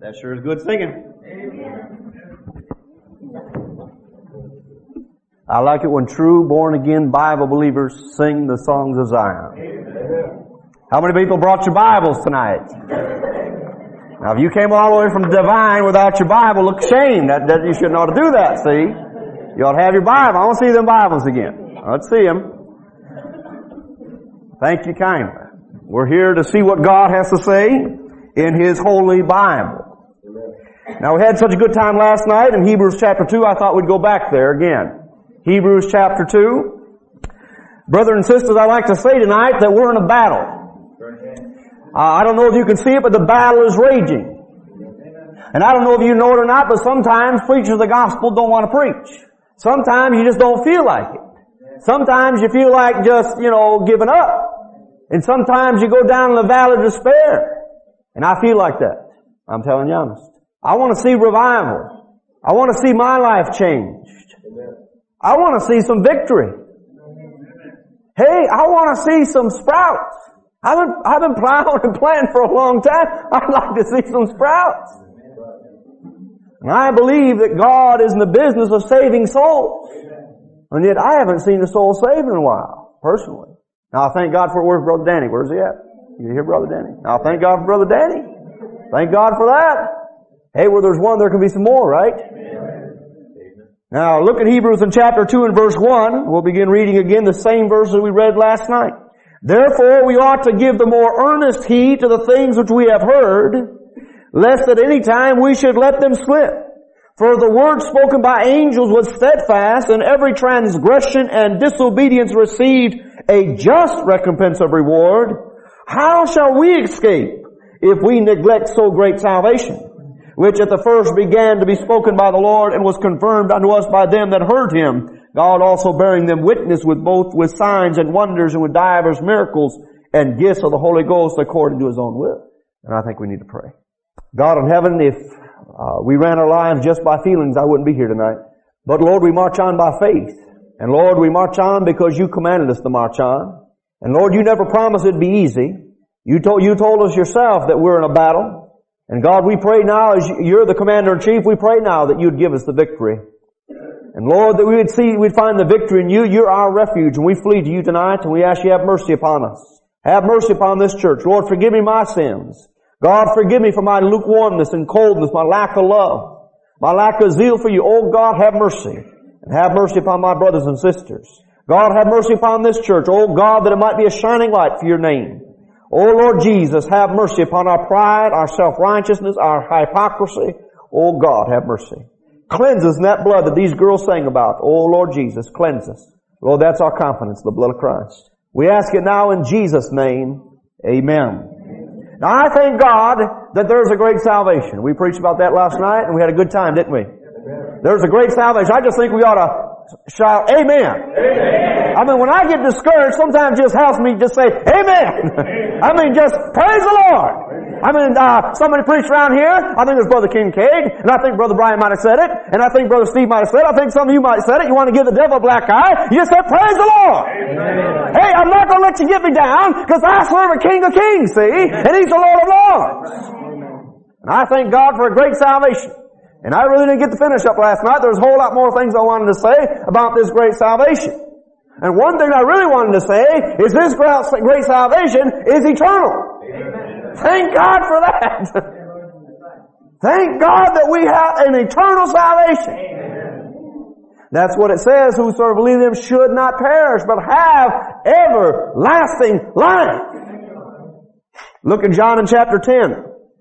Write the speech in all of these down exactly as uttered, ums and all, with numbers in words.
That sure is good singing. I like it when true, born-again Bible believers sing the songs of Zion. How many people brought your Bibles tonight? Now, if you came all the way from Divine without your Bible, look shame. That, that you shouldn't ought to do that, see? You ought to have your Bible. I want to see them Bibles again. Let's see them. Thank you kindly. We're here to see what God has to say in His holy Bible. Now, we had such a good time last night in Hebrews chapter two, I thought we'd go back there again. Hebrews chapter two. Brothers and sisters, I'd like to say tonight that we're in a battle. Uh, I don't know if you can see it, but the battle is raging. And I don't know if you know it or not, but sometimes preachers of the gospel don't want to preach. Sometimes you just don't feel like it. Sometimes you feel like just, you know, giving up. And sometimes you go down in the valley of despair. And I feel like that. I'm telling you honest. I want to see revival. I want to see my life changed. I want to see some victory. Hey, I want to see some sprouts. I've been, I've been plowing and planting for a long time. I'd like to see some sprouts. And I believe that God is in the business of saving souls. And yet I haven't seen a soul saved in a while, personally. Now I thank God for, where's Brother Danny? Where's he at? You hear Brother Danny? Now thank God for Brother Danny. Thank God for that. Hey, where there's one, there can be some more, right? Now look at Hebrews in chapter two and verse one. We'll begin reading again the same verses we read last night. Therefore we ought to give the more earnest heed to the things which we have heard, lest at any time we should let them slip. For the word spoken by angels was steadfast, and every transgression and disobedience received a just recompense of reward. How shall we escape if we neglect so great salvation, which at the first began to be spoken by the Lord and was confirmed unto us by them that heard Him, God also bearing them witness with both with signs and wonders and with divers miracles and gifts of the Holy Ghost according to His own will. And I think we need to pray. God in heaven, if uh, we ran our lives just by feelings, I wouldn't be here tonight. But Lord, we march on by faith. And Lord, we march on because You commanded us to march on. And Lord, You never promised it'd be easy. You told, you told us Yourself that we're in a battle. And God, we pray now, as You're the Commander-in-Chief, we pray now that You'd give us the victory. And Lord, that we would see, we'd find the victory in You. You're our refuge, and we flee to You tonight, and we ask You have mercy upon us. Have mercy upon this church. Lord, forgive me my sins. God, forgive me for my lukewarmness and coldness, my lack of love, my lack of zeal for You. Oh God, have mercy. And have mercy upon my brothers and sisters. God, have mercy upon this church. Oh God, that it might be a shining light for Your name. Oh Lord Jesus, have mercy upon our pride, our self-righteousness, our hypocrisy. Oh God, have mercy. Cleanse us in that blood that these girls sang about. Oh Lord Jesus, cleanse us. Lord, that's our confidence, the blood of Christ. We ask it now in Jesus' name. Amen. Now I thank God that there's a great salvation. We preached about that last night and we had a good time, didn't we? There's a great salvation. I just think we ought to shout, Amen. Amen. I mean, when I get discouraged, sometimes it just helps me just say, Amen. I mean, just praise the Lord. I mean, uh, somebody preached around here. I think it was Brother Kincaid, and I think Brother Brian might have said it, and I think Brother Steve might have said it. I think some of you might have said it. You want to give the devil a black eye? You just say, praise the Lord. Amen. Hey, I'm not going to let you get me down, because I serve a King of Kings, see? And He's the Lord of Lords. And I thank God for a great salvation. And I really didn't get to finish up last night. There's a whole lot more things I wanted to say about this great salvation. And one thing I really wanted to say is this great salvation is eternal. Amen. Thank God for that. Thank God that we have an eternal salvation. Amen. That's what it says. Whosoever believe in Him should not perish, but have everlasting life. Look in John in chapter ten.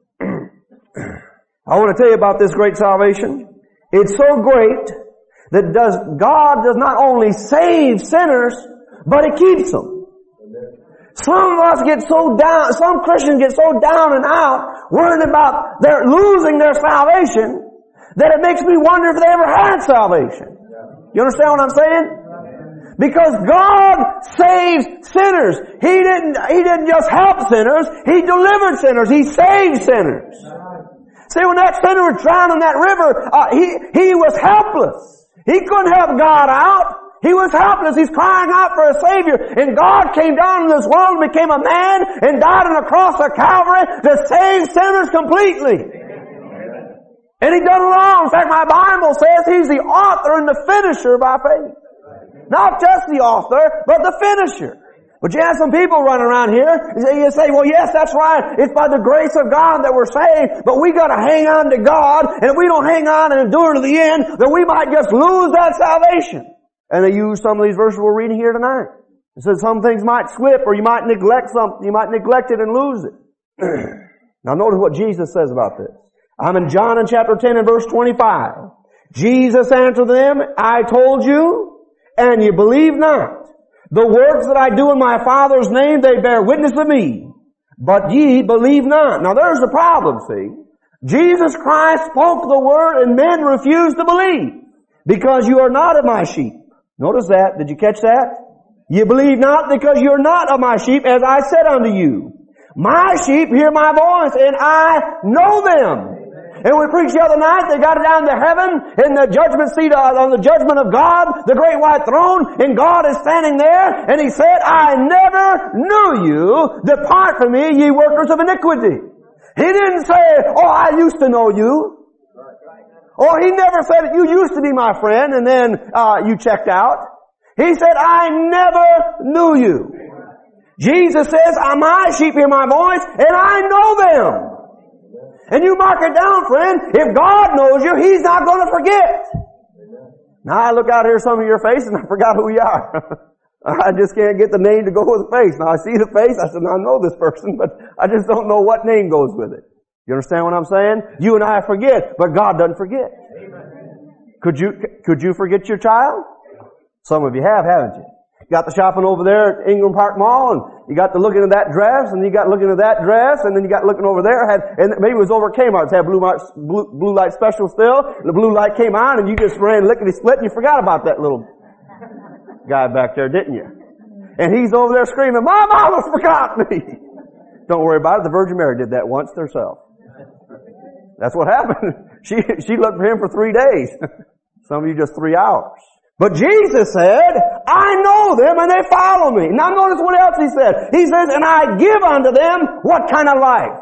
I want to tell you about this great salvation. It's so great that does God does not only save sinners, but He keeps them. Some of us get so down, some Christians get so down and out, worrying about their losing their salvation, that it makes me wonder if they ever had salvation. You understand what I'm saying? Because God saves sinners. He didn't, He didn't just help sinners, He delivered sinners. He saved sinners. See, when that sinner was drowned in that river, uh, he, he was helpless. He couldn't help God out. He was helpless. He's crying out for a Savior. And God came down in this world and became a man and died on the cross of Calvary to save sinners completely. And he done wrong. In fact, my Bible says he's the author and the finisher by faith. Not just the author, but the finisher. But you have some people running around here, you say, well, yes, that's right. It's by the grace of God that we're saved, but we gotta hang on to God, and if we don't hang on and endure to the end, then we might just lose that salvation. And they use some of these verses we're reading here tonight. It says some things might slip, or you might neglect something, you might neglect it and lose it. Now notice what Jesus says about this. I'm in John in chapter ten and verse twenty-five. Jesus answered them, I told you, and you believe not. The works that I do in my Father's name, they bear witness of me. But ye believe not. Now there's the problem, see. Jesus Christ spoke the word and men refused to believe. Because you are not of my sheep. Notice that. Did you catch that? You believe not because you're not of my sheep, as I said unto you. My sheep hear my voice, and I know them. And we preached the other night, they got it down to heaven, in the judgment seat, uh, on the judgment of God, the great white throne, and God is standing there, and He said, I never knew you, depart from me, ye workers of iniquity. He didn't say, oh, I used to know you. Or He never said, you used to be my friend, and then uh, you checked out. He said, I never knew you. Jesus says, my sheep hear my voice, and I know them. And you mark it down, friend. If God knows you, He's not going to forget. Now I look out here some of your faces and I forgot who you are. I just can't get the name to go with the face. Now I see the face, I said, I know this person, but I just don't know what name goes with it. You understand what I'm saying? You and I forget, but God doesn't forget. Could you, could you forget your child? Some of you have, haven't you? You got the shopping over there at Ingram Park Mall, and you got to looking at that dress, and you got looking at that dress, and then you got looking over there, had, and maybe it was over at Kmart, it had blue, light, blue, blue light special still, and the blue light came on, and you just ran lickety-split, and you forgot about that little guy back there, didn't you? And he's over there screaming, my mama forgot me! Don't worry about it, the Virgin Mary did that once herself. That's what happened. She, she looked for him for three days. Some of you just three hours. But Jesus said, I know them and they follow me. Now notice what else He said. He says, and I give unto them what kind of life?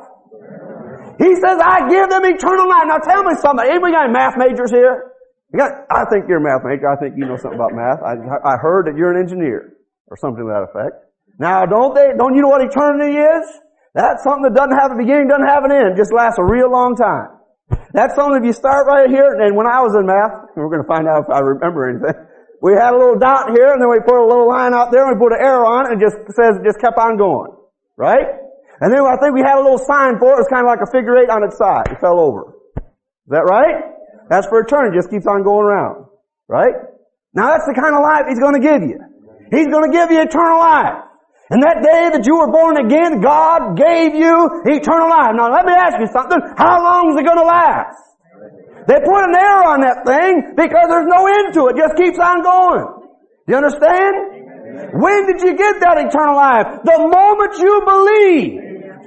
He says, I give them eternal life. Now tell me something. Anybody got any math majors here? You got, I think you're a math major. I think you know something about math. I, I heard that you're an engineer or something to that effect. Now don't they, don't you know what eternity is? That's something that doesn't have a beginning, doesn't have an end, just lasts a real long time. That's something if you start right here, and when I was in math, we're going to find out if I remember anything, we had a little dot here, and then we put a little line out there, and we put an arrow on it, and it just says it just kept on going. Right? And then I think we had a little sign for it, it was kind of like a figure eight on its side. It fell over. Is that right? That's for eternity, it just keeps on going around. Right? Now that's the kind of life He's going to give you. He's going to give you eternal life. And that day that you were born again, God gave you eternal life. Now let me ask you something. How long is it going to last? They put an arrow on that thing because there's no end to it. It just keeps on going. Do you understand? When did you get that eternal life? The moment you believe.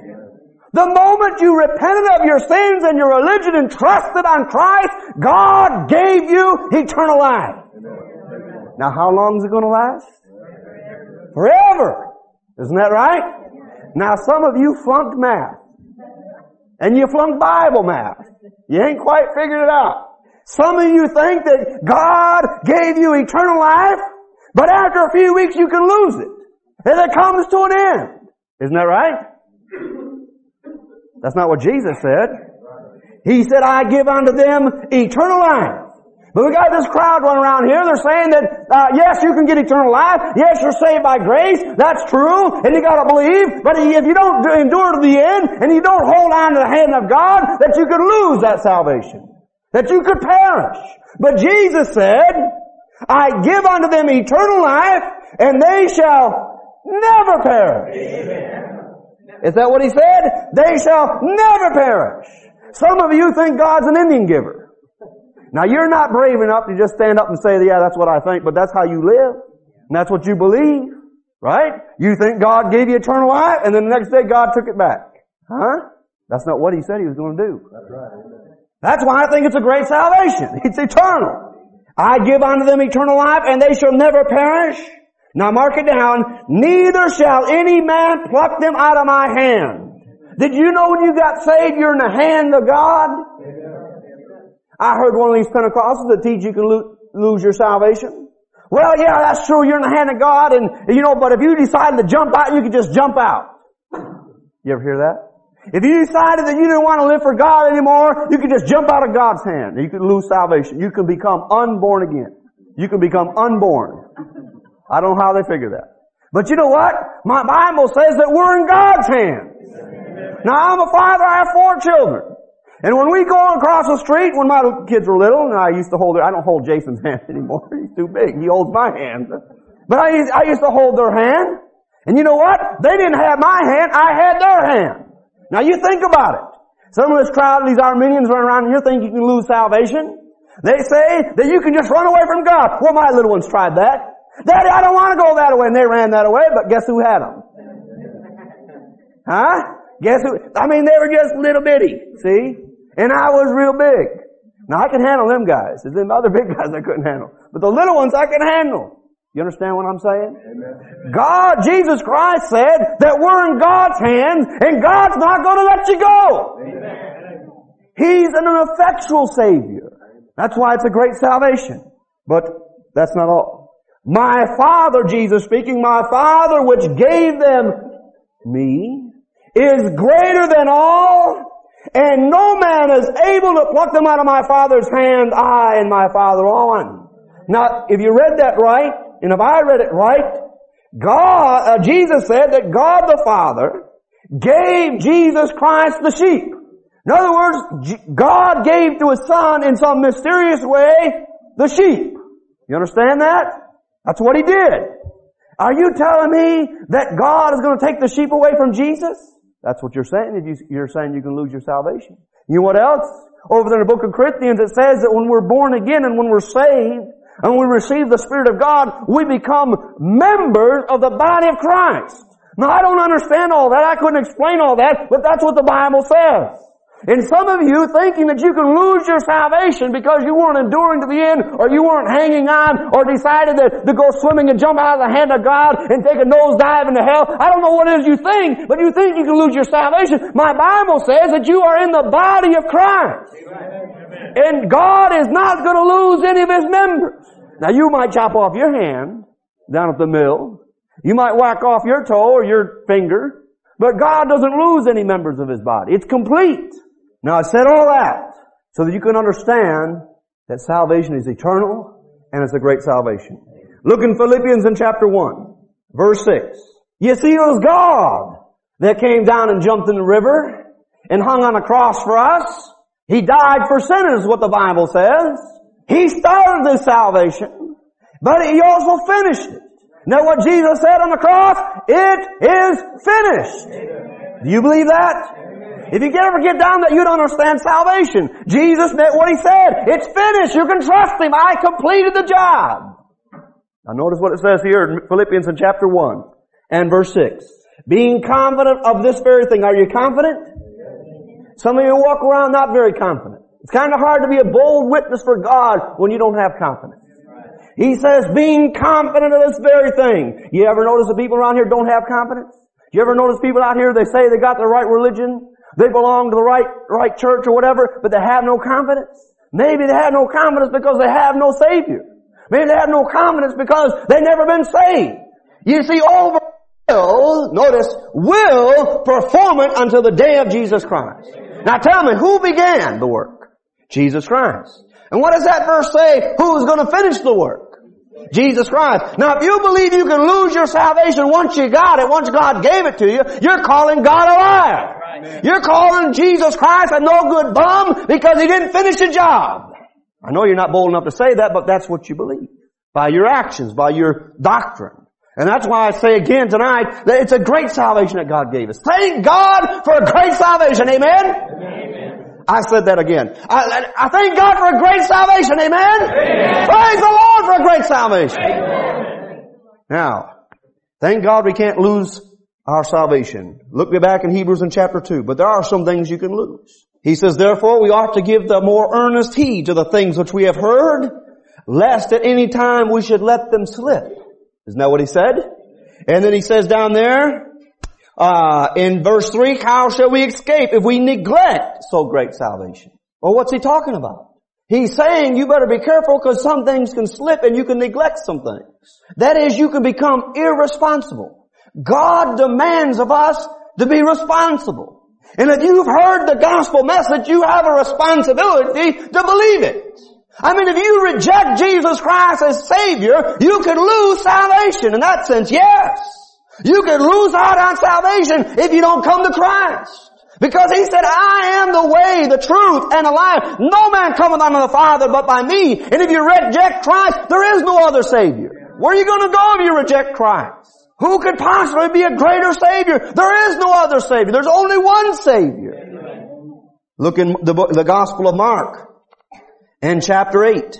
The moment you repented of your sins and your religion and trusted on Christ, God gave you eternal life. Now how long is it going to last? Forever. Isn't that right? Now some of you flunked math. And you flunked Bible math. You ain't quite figured it out. Some of you think that God gave you eternal life, but after a few weeks you can lose it. And it comes to an end. Isn't that right? That's not what Jesus said. He said, I give unto them eternal life. But we got this crowd running around here. They're saying that, uh, yes, you can get eternal life. Yes, you're saved by grace. That's true. And you gotta believe. But if you don't endure to the end, and you don't hold on to the hand of God, that you could lose that salvation. That you could perish. But Jesus said, I give unto them eternal life, and they shall never perish. Amen. Is that what He said? They shall never perish. Some of you think God's an Indian giver. Now you're not brave enough to just stand up and say, yeah, that's what I think, but that's how you live. And that's what you believe. Right? You think God gave you eternal life, and then the next day God took it back. Huh? That's not what He said He was going to do. That's right. That's why I think it's a great salvation. It's eternal. I give unto them eternal life, and they shall never perish. Now mark it down. Neither shall any man pluck them out of my hand. Did you know when you got saved, you're in the hand of God? I heard one of these Pentecostals that teach you can lo- lose your salvation. Well, yeah, that's true. You're in the hand of God, and you know, but if you decided to jump out, you could just jump out. You ever hear that? If you decided that you didn't want to live for God anymore, you could just jump out of God's hand. You could lose salvation. You can become unborn again. You can become unborn. I don't know how they figure that. But you know what? My Bible says that we're in God's hands. Now I'm a father, I have four children. And when we go across the street, when my kids were little, and I used to hold their, I don't hold Jason's hand anymore. He's too big. He holds my hand. But I used, I used to hold their hand. And you know what? They didn't have my hand, I had their hand. Now you think about it. Some of this crowd, these Armenians running around here think you can lose salvation. They say that you can just run away from God. Well, my little ones tried that. Daddy, I don't want to go that way. And they ran that way, but guess who had them? Huh? Guess who? I mean, they were just little bitty, see? And I was real big. Now I can handle them guys. There's them other big guys I couldn't handle. But the little ones I can handle. You understand what I'm saying? Amen. God, Jesus Christ said that we're in God's hands and God's not going to let you go. Amen. He's an effectual Savior. That's why it's a great salvation. But that's not all. My Father, Jesus speaking, my Father which gave them me is greater than all, and no man is able to pluck them out of my Father's hand. I and my Father are one. Now, if you read that right, and if I read it right, God, uh, Jesus said that God the Father gave Jesus Christ the sheep. In other words, G- God gave to His Son in some mysterious way the sheep. You understand that? That's what He did. Are you telling me that God is going to take the sheep away from Jesus? That's what you're saying. If you, you're saying you can lose your salvation. You know what else? Over there in the book of Corinthians it says that when we're born again and when we're saved, and we receive the Spirit of God, we become members of the body of Christ. Now I don't understand all that. I couldn't explain all that, but that's what the Bible says. And some of you thinking that you can lose your salvation because you weren't enduring to the end, or you weren't hanging on, or decided to, to go swimming and jump out of the hand of God and take a nosedive into hell. I don't know what it is you think, but you think you can lose your salvation. My Bible says that you are in the body of Christ. And God is not going to lose any of His members. Now you might chop off your hand down at the mill. You might whack off your toe or your finger. But God doesn't lose any members of His body. It's complete. Now I said all that so that you can understand that salvation is eternal and it's a great salvation. Look in Philippians in chapter one, verse six. You see, it was God that came down and jumped in the river and hung on a cross for us. He died for sinners, what the Bible says. He started this salvation, but He also finished it. Now what Jesus said on the cross, it is finished. Do you believe that? If you ever get down that you don't understand salvation, Jesus meant what He said. It's finished. You can trust Him. I completed the job. Now notice what it says here in Philippians in chapter one and verse six. Being confident of this very thing. Are you confident? Some of you walk around not very confident. It's kind of hard to be a bold witness for God when you don't have confidence. He says, being confident of this very thing. You ever notice that people around here don't have confidence? You ever notice people out here, they say they got the right religion, they belong to the right, right church or whatever, but they have no confidence? Maybe they have no confidence because they have no Savior. Maybe they have no confidence because they've never been saved. You see, over will, notice, will perform it until the day of Jesus Christ. Now tell me, who began the work? Jesus Christ. And what does that verse say? Who's going to finish the work? Jesus Christ. Now if you believe you can lose your salvation once you got it, once God gave it to you, you're calling God a liar. Right. You're calling Jesus Christ a no good bum because He didn't finish the job. I know you're not bold enough to say that, but that's what you believe. By your actions, by your doctrine. And that's why I say again tonight that it's a great salvation that God gave us. Thank God for a great salvation. Amen? Amen. I said that again. I, I thank God for a great salvation. Amen? Amen. Praise the Lord for a great salvation. Amen. Now, thank God we can't lose our salvation. Look back in Hebrews in chapter two. But there are some things you can lose. He says, therefore we ought to give the more earnest heed to the things which we have heard, lest at any time we should let them slip. Isn't that what he said? And then he says down there, Uh, in verse three, how shall we escape if we neglect so great salvation? Well, what's he talking about? He's saying you better be careful because some things can slip and you can neglect some things. That is, you can become irresponsible. God demands of us to be responsible. And if you've heard the gospel message, you have a responsibility to believe it. I mean, if you reject Jesus Christ as Savior, you could lose salvation. In that sense, yes. You could lose out on salvation if you don't come to Christ. Because He said, I am the way, the truth, and the life. No man cometh unto the Father but by me. And if you reject Christ, there is no other Savior. Where are you going to go if you reject Christ? Who could possibly be a greater Savior? There is no other Savior. There's only one Savior. Amen. Look in the book, the Gospel of Mark, in chapter eight,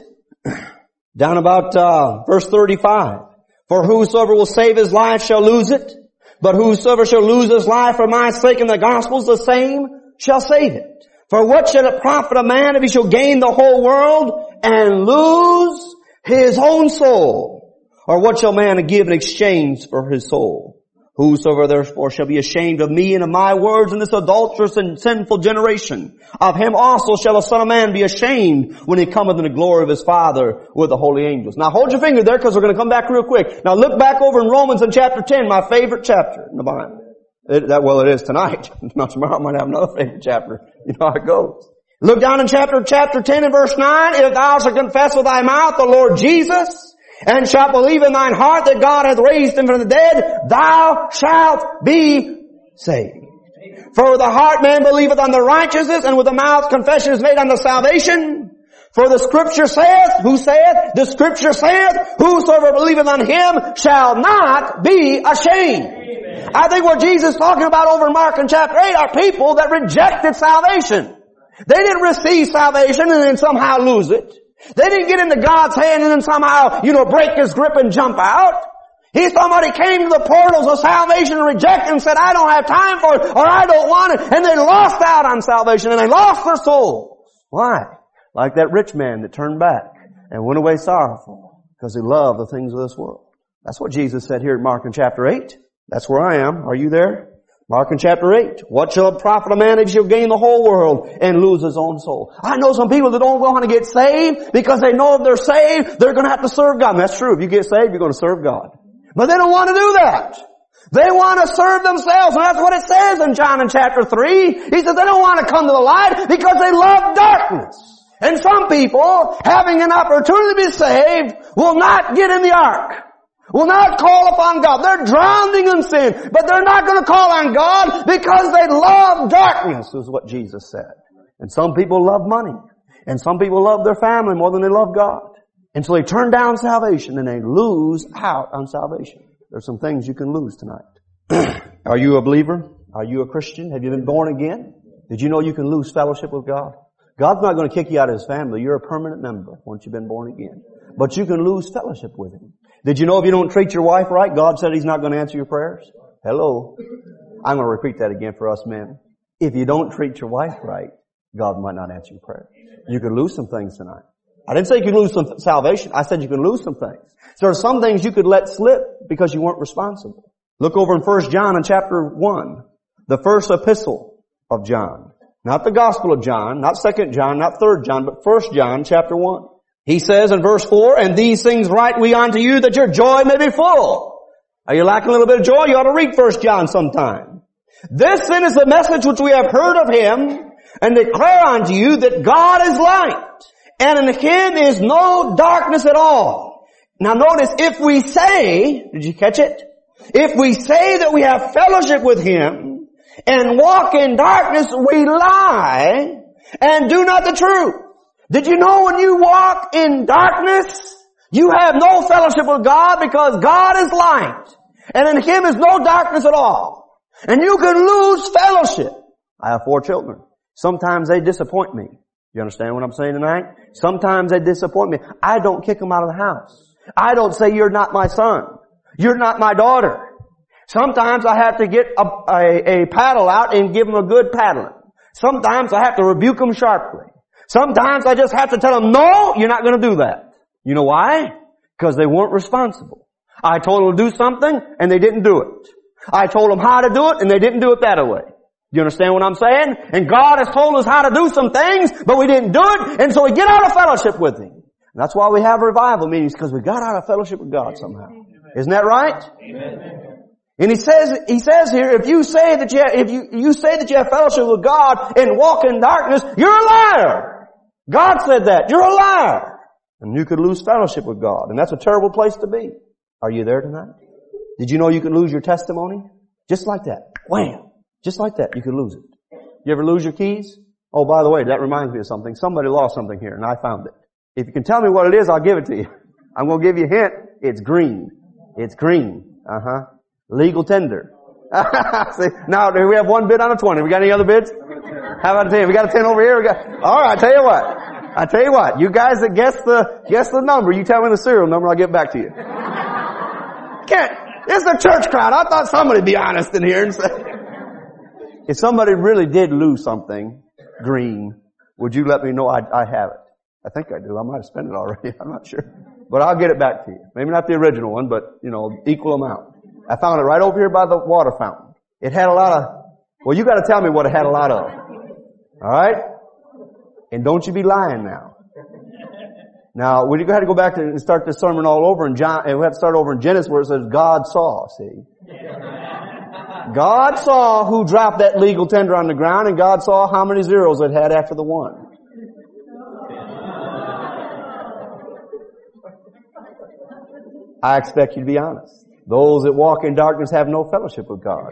down about uh, verse thirty-five. For whosoever will save his life shall lose it. But whosoever shall lose his life for my sake in the gospels, the same shall save it. For what shall it profit a man if he shall gain the whole world and lose his own soul? Or what shall man give in exchange for his soul? Whosoever therefore shall be ashamed of me and of my words in this adulterous and sinful generation, of him also shall the Son of Man be ashamed when he cometh in the glory of his Father with the holy angels. Now hold your finger there because we're going to come back real quick. Now look back over in Romans in chapter ten, my favorite chapter in the Bible. It, that, well, it is tonight. Not tomorrow I might have another favorite chapter. You know how it goes. Look down in chapter, chapter ten and verse nine. If thou shalt confess with thy mouth the Lord Jesus, and shalt believe in thine heart that God hath raised him from the dead, thou shalt be saved. For with the heart man believeth unto righteousness, and with the mouth confession is made unto salvation. For the Scripture saith, who saith? The Scripture saith, whosoever believeth on him shall not be ashamed. Amen. I think what Jesus is talking about over in Mark in chapter eight are people that rejected salvation. They didn't receive salvation and then somehow lose it. They didn't get into God's hand and then somehow, you know, break His grip and jump out. He's talking about He came to the portals of salvation and rejected and said, I don't have time for it, or I don't want it. And they lost out on salvation and they lost their souls. Why? Like that rich man that turned back and went away sorrowful because he loved the things of this world. That's what Jesus said here in Mark in chapter eight. That's where I am. Are you there? Mark in chapter eight. What shall it profit a man if he shall gain the whole world and lose his own soul? I know some people that don't want to get saved because they know if they're saved, they're going to have to serve God. And that's true. If you get saved, you're going to serve God. But they don't want to do that. They want to serve themselves. And that's what it says in John in chapter three. He says they don't want to come to the light because they love darkness. And some people, having an opportunity to be saved, will not get in the ark. Will not call upon God. They're drowning in sin, but they're not going to call on God because they love darkness, is what Jesus said. And some people love money. And some people love their family more than they love God. And so they turn down salvation and they lose out on salvation. There's some things you can lose tonight. Are you a believer? Are you a Christian? Have you been born again? Did you know you can lose fellowship with God? God's not going to kick you out of His family. You're a permanent member once you've been born again. But you can lose fellowship with Him. Did you know if you don't treat your wife right, God said He's not going to answer your prayers? Hello. I'm going to repeat that again for us men. If you don't treat your wife right, God might not answer your prayer. You could lose some things tonight. I didn't say you could lose some salvation. I said you could lose some things. So there are some things you could let slip because you weren't responsible. Look over in First John in chapter one. The first epistle of John. Not the Gospel of John, not Second John, not Third John, but First John chapter one. He says in verse four, and these things write we unto you that your joy may be full. Are you lacking a little bit of joy? You ought to read First John sometime. This then is the message which we have heard of Him, and declare unto you that God is light, and in Him is no darkness at all. Now notice, if we say, did you catch it? If we say that we have fellowship with Him, and walk in darkness, we lie, and do not the truth. Did you know when you walk in darkness, you have no fellowship with God because God is light, and in Him is no darkness at all. And you can lose fellowship. I have four children. Sometimes they disappoint me. You understand what I'm saying tonight? Sometimes they disappoint me. I don't kick them out of the house. I don't say, you're not my son. You're not my daughter. Sometimes I have to get a, a, a paddle out and give them a good paddling. Sometimes I have to rebuke them sharply. Sometimes I just have to tell them, no, you're not going to do that. You know why? Because they weren't responsible. I told them to do something and they didn't do it. I told them how to do it and they didn't do it that way. You understand what I'm saying? And God has told us how to do some things, but we didn't do it, and so we get out of fellowship with Him. And that's why we have revival meetings, because we got out of fellowship with God somehow. Isn't that right? Amen. And He says, He says here, if you say that you have, if you, you say that you have fellowship with God and walk in darkness, you're a liar. God said that. You're a liar. And you could lose fellowship with God. And that's a terrible place to be. Are you there tonight? Did you know you could lose your testimony? Just like that. Wham! Just like that, you could lose it. You ever lose your keys? Oh, by the way, that reminds me of something. Somebody lost something here, and I found it. If you can tell me what it is, I'll give it to you. I'm going to give you a hint. It's green. It's green. Uh-huh. Legal tender. See, now, do we have one bid on a twenty? We got any other bids? How about a ten? We got a ten over here? We got, all right, I tell you what. I tell you what. You guys that guess the, guess the number, you tell me the serial number, I'll get back to you. Can't. It's a church crowd. I thought somebody'd be honest in here and say, if somebody really did lose something green, would you let me know I, I have it? I think I do. I might have spent it already. I'm not sure. But I'll get it back to you. Maybe not the original one, but, you know, equal amount. I found it right over here by the water fountain. It had a lot of, well, you gotta tell me what it had a lot of. Alright? And don't you be lying now. Now, we had to go back to and start this sermon all over in John, and we have to start over in Genesis where it says God saw, see? God saw who dropped that legal tender on the ground, and God saw how many zeros it had after the one. I expect you to be honest. Those that walk in darkness have no fellowship with God.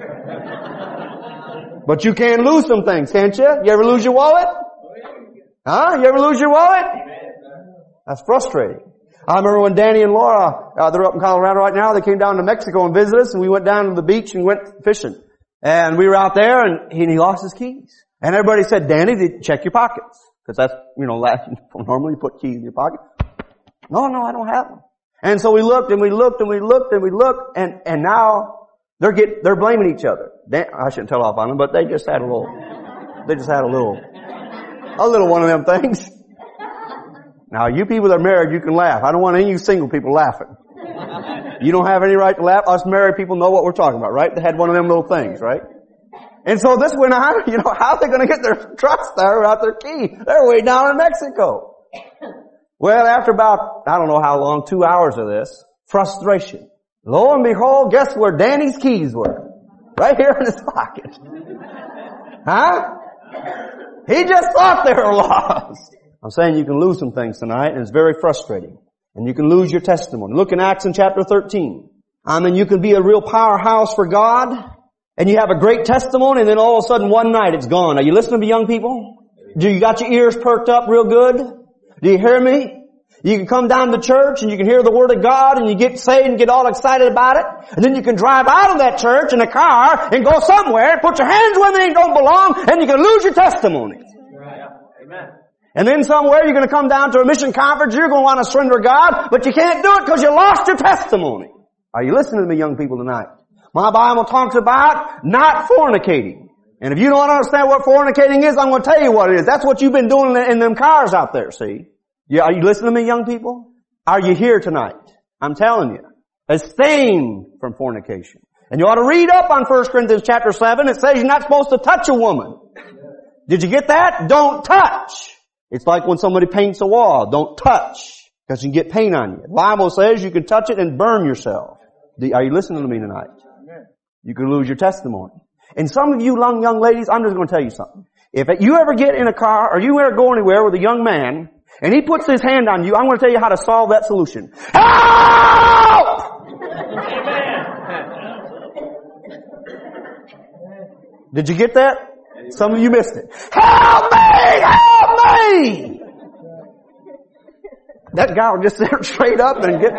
But you can lose some things, can't you? You ever lose your wallet? Huh? You ever lose your wallet? That's frustrating. I remember when Danny and Laura, uh, they're up in Colorado right now, they came down to Mexico and visited us, and we went down to the beach and went fishing. And we were out there, and he, and he lost his keys. And everybody said, Danny, check your pockets. Because that's, you know, normally you put keys in your pocket. No, no, I don't have them. And so we looked and we looked and we looked and we looked, and, and now they're get, they're blaming each other. Dan, I shouldn't tell off on them, but they just had a little, they just had a little, a little one of them things. Now, you people that are married, you can laugh. I don't want any of you single people laughing. You don't have any right to laugh. Us married people know what we're talking about, right? They had one of them little things, right? And so this went on, you know, how are they going to get their trucks there without their key? They're way down in Mexico. Well, after about, I don't know how long, two hours of this, frustration. Lo and behold, guess where Danny's keys were? Right here in his pocket. Huh? He just thought they were lost. I'm saying you can lose some things tonight, and it's very frustrating. And you can lose your testimony. Look in Acts in chapter thirteen. I mean, you can be a real powerhouse for God, and you have a great testimony, and then all of a sudden one night it's gone. Are you listening to young people? Do you got your ears perked up real good? Do you hear me? You can come down to church and you can hear the Word of God and you get saved and get all excited about it. And then you can drive out of that church in a car and go somewhere and put your hands where they don't belong, and you can lose your testimony. Right. Amen. And then somewhere you're going to come down to a mission conference, you're going to want to surrender to God, but you can't do it because you lost your testimony. Are you listening to me, young people, tonight? My Bible talks about not fornicating. And if you don't understand what fornicating is, I'm going to tell you what it is. That's what you've been doing in them cars out there, see? Yeah, are you listening to me, young people? Are you here tonight? I'm telling you. Abstain from fornication. And you ought to read up on First Corinthians chapter seven. It says you're not supposed to touch a woman. Did you get that? Don't touch. It's like when somebody paints a wall. Don't touch, because you can get paint on you. The Bible says you can touch it and burn yourself. Are you listening to me tonight? You can lose your testimony. And some of you young, young ladies, I'm just going to tell you something. If you ever get in a car or you ever go anywhere with a young man and he puts his hand on you, I'm going to tell you how to solve that solution. Help! Did you get that? Some of you missed it. Help me! Help me! That guy will just sit straight up and get...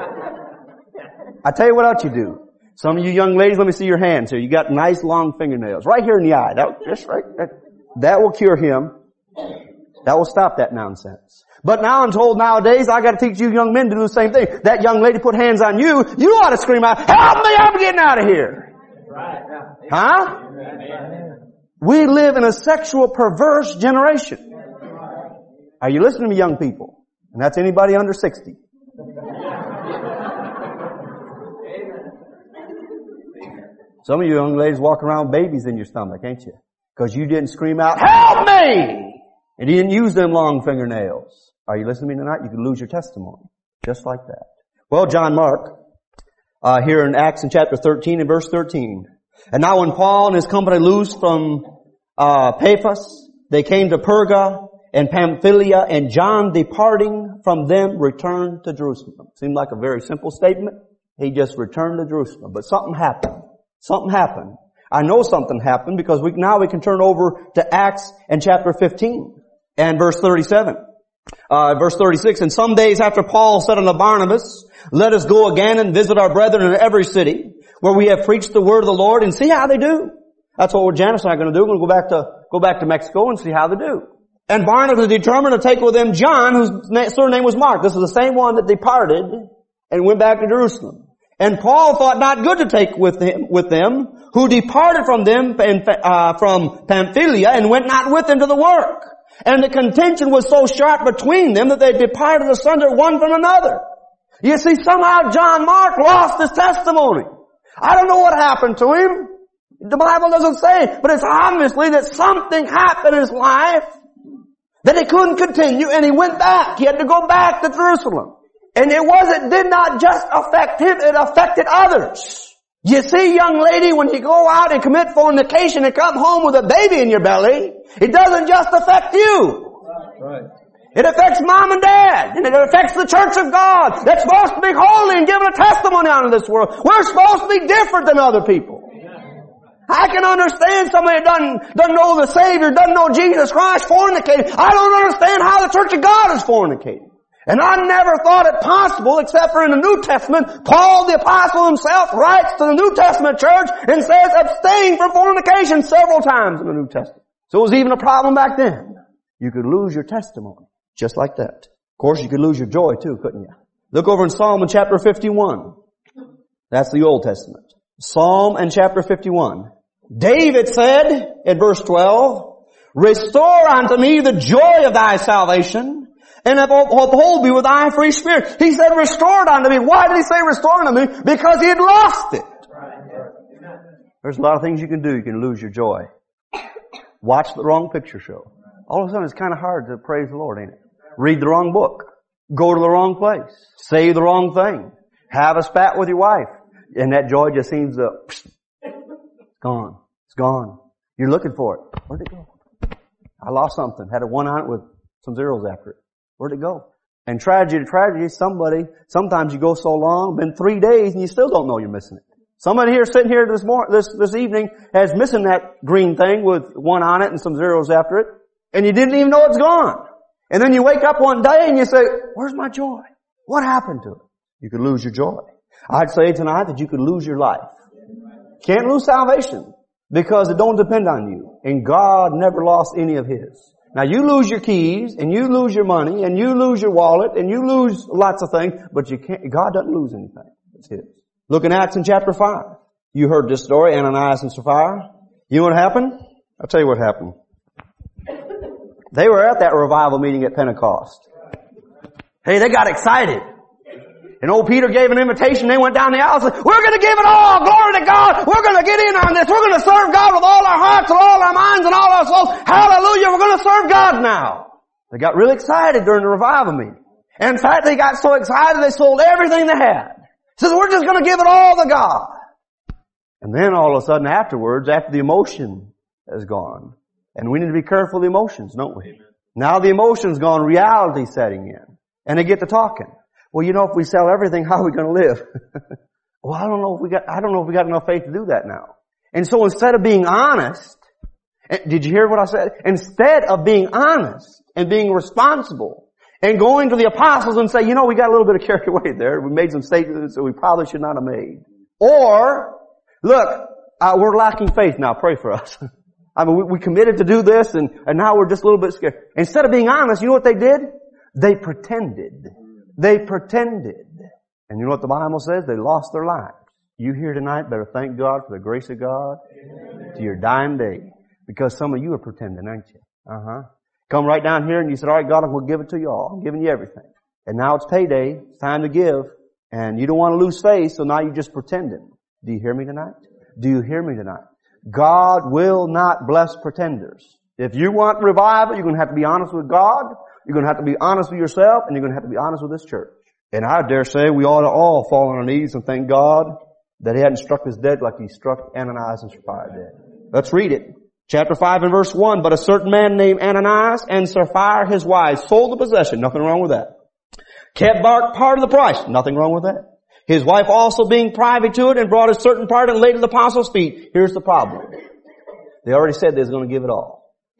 I tell you what else you do. Some of you young ladies, let me see your hands here. You got nice long fingernails. Right here in the eye. That, just right, that, that will cure him. That will stop that nonsense. But now I'm told nowadays, I gotta teach you young men to do the same thing. That young lady put hands on you, you ought to scream out, help me, I'm getting out of here. Huh? We live in a sexual perverse generation. Are you listening to me, young people? And that's anybody under sixty. Some of you young ladies walk around with babies in your stomach, ain't you? Because you didn't scream out, help me! And you didn't use them long fingernails. Are you listening to me tonight? You could lose your testimony. Just like that. Well, John Mark, uh, here in Acts in chapter thirteen and verse thirteen. And now when Paul and his company loosed from, uh, Paphos, they came to Perga and Pamphylia, and John departing from them returned to Jerusalem. Seemed like a very simple statement. He just returned to Jerusalem. But something happened. Something happened. I know something happened because we, now we can turn over to Acts and chapter fifteen and verse thirty-seven. Uh, verse thirty-six, and some days after Paul said unto Barnabas, let us go again and visit our brethren in every city where we have preached the word of the Lord and see how they do. That's what Janice and I are going to do. We're going to go back to, go back to Mexico and see how they do. And Barnabas determined to take with them John, whose surname was Mark. This is the same one that departed and went back to Jerusalem. And Paul thought not good to take with him, with them, who departed from them, uh, from Pamphylia and went not with them to the work. And the contention was so sharp between them that they departed asunder one from another. You see, somehow John Mark lost his testimony. I don't know what happened to him. The Bible doesn't say, but it's obviously that something happened in his life that he couldn't continue, and he went back. He had to go back to Jerusalem. And it wasn't, did not just affect him, it affected others. You see, young lady, when you go out and commit fornication and come home with a baby in your belly, it doesn't just affect you. Right. It affects mom and dad, and it affects the church of God that's supposed to be holy and giving a testimony out of this world. We're supposed to be different than other people. I can understand somebody that doesn't, doesn't know the Savior, doesn't know Jesus Christ, fornicating. I don't understand how the church of God is fornicating. And I never thought it possible, except for in the New Testament, Paul the Apostle himself writes to the New Testament church and says abstain from fornication several times in the New Testament. So it was even a problem back then. You could lose your testimony, just like that. Of course, you could lose your joy too, couldn't you? Look over in Psalm in chapter fifty-one. That's the Old Testament. Psalm and chapter fifty-one. David said in verse twelve, restore unto me the joy of thy salvation, and uphold me with thy free spirit. He said, restored unto me. Why did he say restored unto me? Because he had lost it. There's a lot of things you can do. You can lose your joy. Watch the wrong picture show. All of a sudden it's kind of hard to praise the Lord, ain't it? Read the wrong book. Go to the wrong place. Say the wrong thing. Have a spat with your wife. And that joy just seems to, it's gone. It's gone. You're looking for it. Where'd it go? I lost something. Had a one on it with some zeros after it. Where'd it go? And tragedy, tragedy, somebody, sometimes you go so long, been three days and you still don't know you're missing it. Somebody here sitting here this morning, this, this evening has missing that green thing with one on it and some zeros after it. And you didn't even know it's gone. And then you wake up one day and you say, where's my joy? What happened to it? You could lose your joy. I'd say tonight that you could lose your life. Can't lose salvation because it don't depend on you. And God never lost any of His. Now you lose your keys and you lose your money and you lose your wallet and you lose lots of things, but you can't, God doesn't lose anything. It's His. Look in Acts in chapter five. You heard this story, Ananias and Sapphira. You know what happened? I'll tell you what happened. They were at that revival meeting at Pentecost. Hey, they got excited. And old Peter gave an invitation. They went down the aisle and said, we're going to give it all. Glory to God. We're going to get in on this. We're going to serve God with all our hearts and all our minds and all our souls. Hallelujah. We're going to serve God now. They got really excited during the revival meeting. And in fact, they got so excited they sold everything they had. He says, we're just going to give it all to God. And then all of a sudden afterwards, after the emotion is gone, and we need to be careful of the emotions, don't we? Now the emotion's gone, reality setting in. And they get to talking. Well, you know, if we sell everything, how are we going to live? Well, I don't know if we got, I don't know if we got enough faith to do that now. And so instead of being honest, did you hear what I said? Instead of being honest and being responsible and going to the apostles and say, you know, we got a little bit of carried away there. We made some statements that we probably should not have made. Or, look, uh, we're lacking faith now. Pray for us. I mean, we, we committed to do this and, and now we're just a little bit scared. Instead of being honest, you know what they did? They pretended. They pretended. And you know what the Bible says? They lost their lives. You here tonight better thank God for the grace of God Amen. To your dying day. Because some of you are pretending, aren't you? Uh-huh. Come right down here and you said, all right, God, I'm going to give it to you all. I'm giving you everything. And now it's payday. It's time to give. And you don't want to lose faith, so now you're just pretending. Do you hear me tonight? Do you hear me tonight? God will not bless pretenders. If you want revival, you're going to have to be honest with God, you're going to have to be honest with yourself, and you're going to have to be honest with this church. And I dare say we ought to all fall on our knees and thank God that He hadn't struck us dead like He struck Ananias and Sapphira dead. Let's read it. Chapter five and verse one. But a certain man named Ananias and Sapphira his wives sold the possession. Nothing wrong with that. Kept back part of the price. Nothing wrong with that. His wife also being privy to it and brought a certain part and laid at the apostles' feet. Here's the problem. They already said they was going to give it all.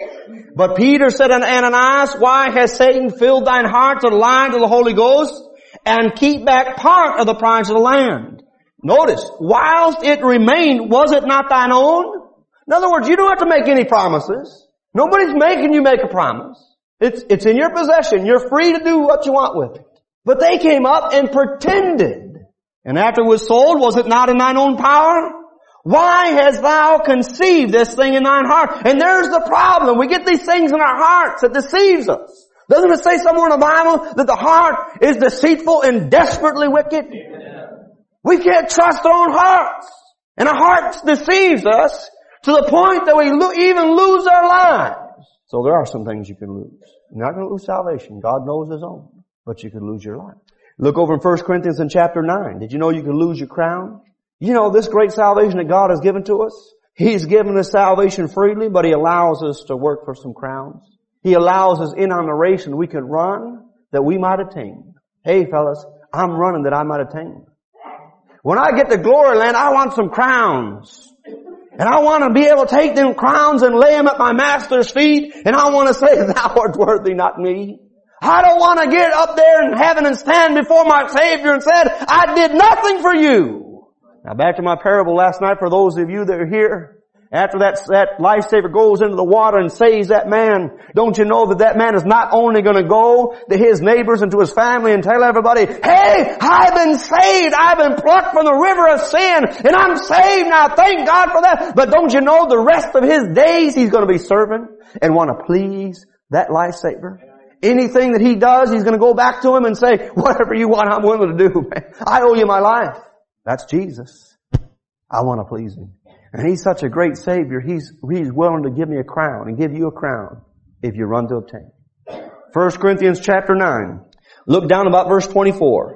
But Peter said unto Ananias, why has Satan filled thine heart to lie to the Holy Ghost and keep back part of the price of the land? Notice, whilst it remained, was it not thine own? In other words, you don't have to make any promises. Nobody's making you make a promise. It's, it's in your possession. You're free to do what you want with it. But they came up and pretended. And after it was sold, was it not in thine own power? Why hast thou conceived this thing in thine heart? And there's the problem. We get these things in our hearts that deceives us. Doesn't it say somewhere in the Bible that the heart is deceitful and desperately wicked? Yeah. We can't trust our own hearts. And our hearts deceives us to the point that we lo- even lose our lives. So there are some things you can lose. You're not going to lose salvation. God knows His own. But you could lose your life. Look over in First Corinthians in chapter nine. Did you know you could lose your crown? You know this great salvation that God has given to us? He's given us salvation freely, but He allows us to work for some crowns. He allows us in on the race and we can run that we might attain. Hey fellas, I'm running that I might attain. When I get to glory land, I want some crowns. And I want to be able to take them crowns and lay them at my Master's feet. And I want to say, thou art worthy, not me. I don't want to get up there in heaven and stand before my Savior and said, I did nothing for you. Now back to my parable last night for those of you that are here. After that, that lifesaver goes into the water and saves that man, don't you know that that man is not only going to go to his neighbors and to his family and tell everybody, hey, I've been saved, I've been plucked from the river of sin, and I'm saved now, thank God for that. But don't you know the rest of his days he's going to be serving and want to please that lifesaver? Anything that he does, he's going to go back to him and say, whatever you want, I'm willing to do, man. I owe you my life. That's Jesus. I want to please Him. And He's such a great Savior, He's, He's willing to give me a crown and give you a crown if you run to obtain. First Corinthians chapter nine. Look down about verse twenty-four.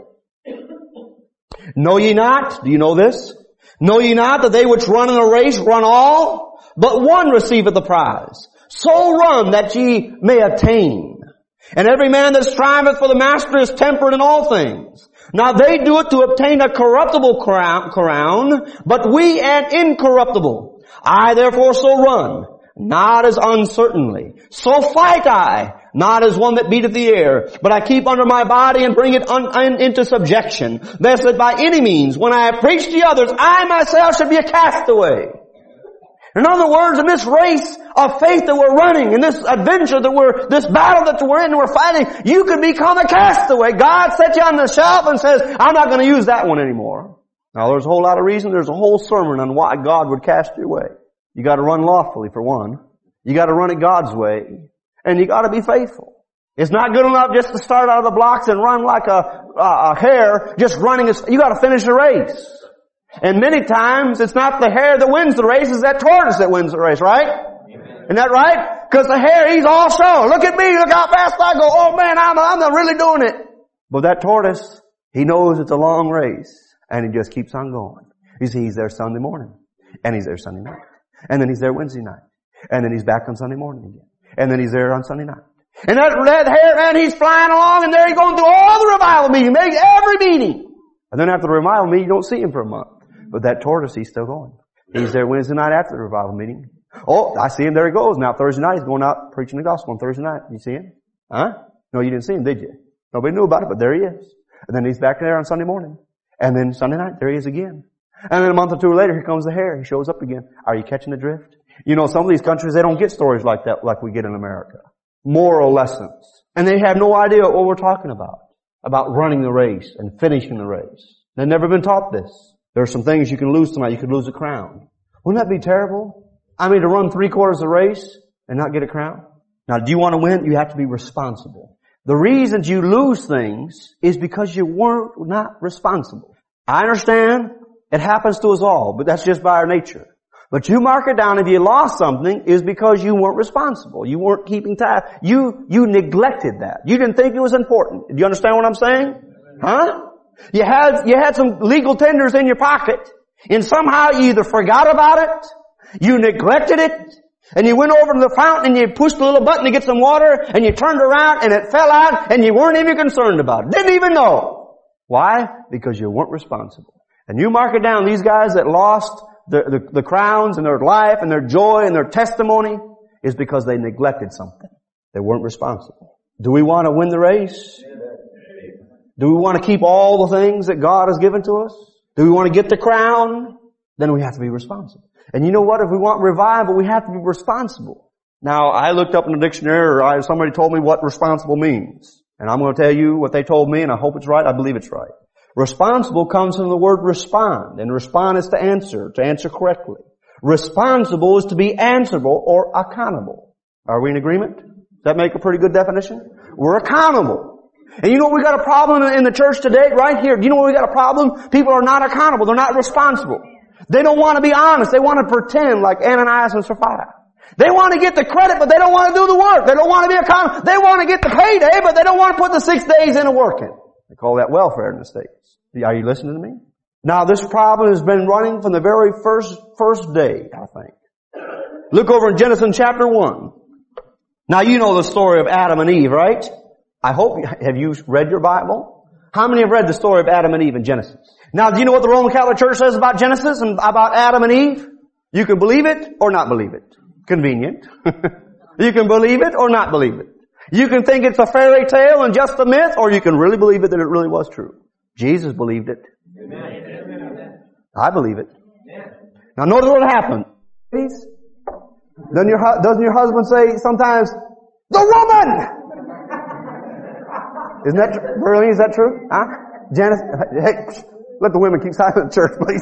Know ye not, do you know this? Know ye not that they which run in a race run all, but one receiveth the prize. So run that ye may attain. And every man that striveth for the master is temperate in all things. Now they do it to obtain a corruptible crown, but we an incorruptible. I therefore so run, not as uncertainly. So fight I, not as one that beateth the air, but I keep under my body and bring it un, un, into subjection, lest that by any means, when I have preached to others, I myself should be a castaway. In other words, in this race of faith that we're running, in this adventure that we're, this battle that we're in and we're fighting, you can become a castaway. God set you on the shelf and says, I'm not going to use that one anymore. Now there's a whole lot of reason. There's a whole sermon on why God would cast you away. You got to run lawfully for one. You got to run it God's way. And you got to be faithful. It's not good enough just to start out of the blocks and run like a, a, a hare, just running. As, you got to finish the race. And many times, it's not the hare that wins the race, it's that tortoise that wins the race, right? Amen. Isn't that right? Because the hare, he's all show. Look at me, look how fast I go. Oh man, I'm, I'm not really doing it. But that tortoise, he knows it's a long race. And he just keeps on going. You see, he's there Sunday morning. And he's there Sunday night. And then he's there Wednesday night. And then he's back on Sunday morning again. And then he's there on Sunday night. And that red hare, man, he's flying along and there he's going through all the revival meetings, make every meeting. And then after the revival meeting, you don't see him for a month. But that tortoise, he's still going. He's there Wednesday night after the revival meeting. Oh, I see him. There he goes. Now Thursday night, he's going out preaching the gospel on Thursday night. You see him? Huh? No, you didn't see him, did you? Nobody knew about it, but there he is. And then he's back there on Sunday morning. And then Sunday night, there he is again. And then a month or two later, here comes the hare. He shows up again. Are you catching the drift? You know, some of these countries, they don't get stories like that like we get in America. Moral lessons. And they have no idea what we're talking about. About running the race and finishing the race. They've never been taught this. There are some things you can lose tonight. You could lose a crown. Wouldn't that be terrible? I mean, to run three quarters of the race and not get a crown? Now, do you want to win? You have to be responsible. The reasons you lose things is because you weren't not responsible. I understand it happens to us all, but that's just by our nature. But you mark it down if you lost something is because you weren't responsible. You weren't keeping tab. You, you neglected that. You didn't think it was important. Do you understand what I'm saying? Huh? You had, you had some legal tenders in your pocket and somehow you either forgot about it, you neglected it, and you went over to the fountain and you pushed the little button to get some water and you turned around and it fell out and you weren't even concerned about it. Didn't even know. Why? Because you weren't responsible. And you mark it down, these guys that lost The, the, the crowns and their life and their joy and their testimony is because they neglected something. They weren't responsible. Do we want to win the race? Do we want to keep all the things that God has given to us? Do we want to get the crown? Then we have to be responsible. And you know what? If we want revival, we have to be responsible. Now, I looked up in the dictionary, or I, somebody told me what responsible means. And I'm going to tell you what they told me, and I hope it's right. I believe it's right. Responsible comes from the word respond, and respond is to answer, to answer correctly. Responsible is to be answerable or accountable. Are we in agreement? Does that make a pretty good definition? We're accountable. And you know what we got a problem in the church today? Right here. Do you know what we got a problem? People are not accountable. They're not responsible. They don't want to be honest. They want to pretend like Ananias and Sapphira. They want to get the credit, but they don't want to do the work. They don't want to be accountable. They want to get the payday, but they don't want to put the six days into working. They call that welfare in the States. Are you listening to me? Now this problem has been running from the very first, first day, I think. Look over in Genesis chapter one. Now you know the story of Adam and Eve, right? I hope, have you read your Bible? How many have read the story of Adam and Eve in Genesis? Now do you know what the Roman Catholic Church says about Genesis and about Adam and Eve? You can believe it or not believe it. Convenient. You can believe it or not believe it. You can think it's a fairy tale and just a myth, or you can really believe it that it really was true. Jesus believed it. Amen. I believe it. Amen. Now notice what happened. Please. Doesn't your, doesn't your husband say sometimes, the woman! Isn't that true? Really? Is that true? Huh? Janice, hey, let the women keep silent in church, please.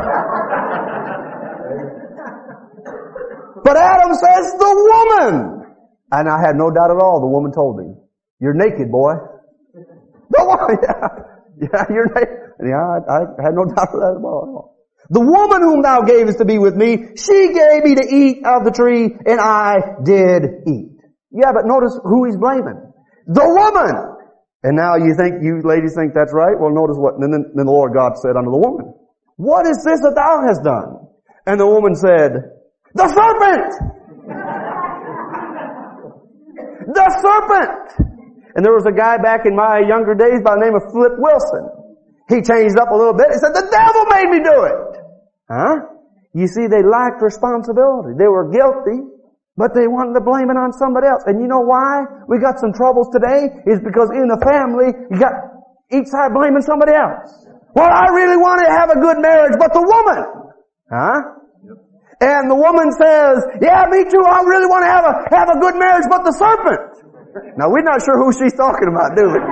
But Adam says, the woman! And I had no doubt at all, the woman told him, you're naked, boy. The woman, yeah. Yeah, you're naked. Yeah, I, I had no doubt of that at all. The woman whom thou gavest to be with me, she gave me to eat of the tree, and I did eat. Yeah, but notice who he's blaming. The woman! And now you think, you ladies think that's right? Well, notice what, then, then the Lord God said unto the woman, what is this that thou hast done? And the woman said, the serpent! The serpent! And there was a guy back in my younger days by the name of Flip Wilson. He changed up a little bit. He said, the devil made me do it. Huh? You see, they lacked responsibility. They were guilty, but they wanted to blame it on somebody else. And you know why we got some troubles today? Is because in the family, you got each side blaming somebody else. Well, I really wanted to have a good marriage, but the woman. Huh? And the woman says, yeah, me too, I really want to have a, have a good marriage, but the serpent. Now, we're not sure who she's talking about, do we?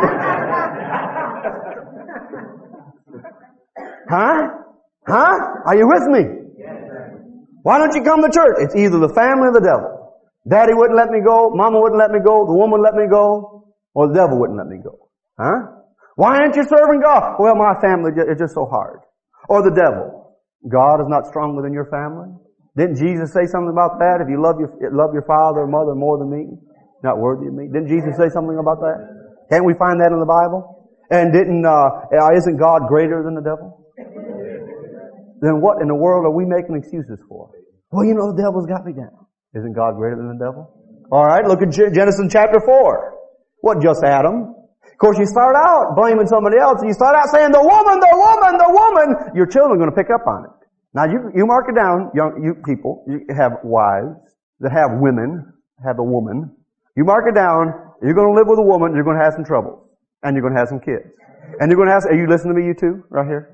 Huh? Huh? Are you with me? Why don't you come to church? It's either the family or the devil. Daddy wouldn't let me go, Mama wouldn't let me go, the woman wouldn't let me go, or the devil wouldn't let me go. Huh? Why aren't you serving God? Well, my family is just so hard. Or the devil. God is not stronger than your family. Didn't Jesus say something about that? If you love your, love your father or mother more than me, not worthy of me. Didn't Jesus say something about that? Can't we find that in the Bible? And didn't, uh, isn't God greater than the devil? Then what in the world are we making excuses for? Well, you know, the devil's got me down. Isn't God greater than the devil? Alright, look at Genesis chapter four. What, just Adam? Of course, you start out blaming somebody else, and you start out saying, the woman, the woman, the woman. Your children are going to pick up on it. Now, you, you mark it down, young, you people, you have wives that have women, have a woman. You mark it down, you're going to live with a woman, you're going to have some trouble. And you're going to have some kids. And you're going to have, are you listening to me, you two, right here?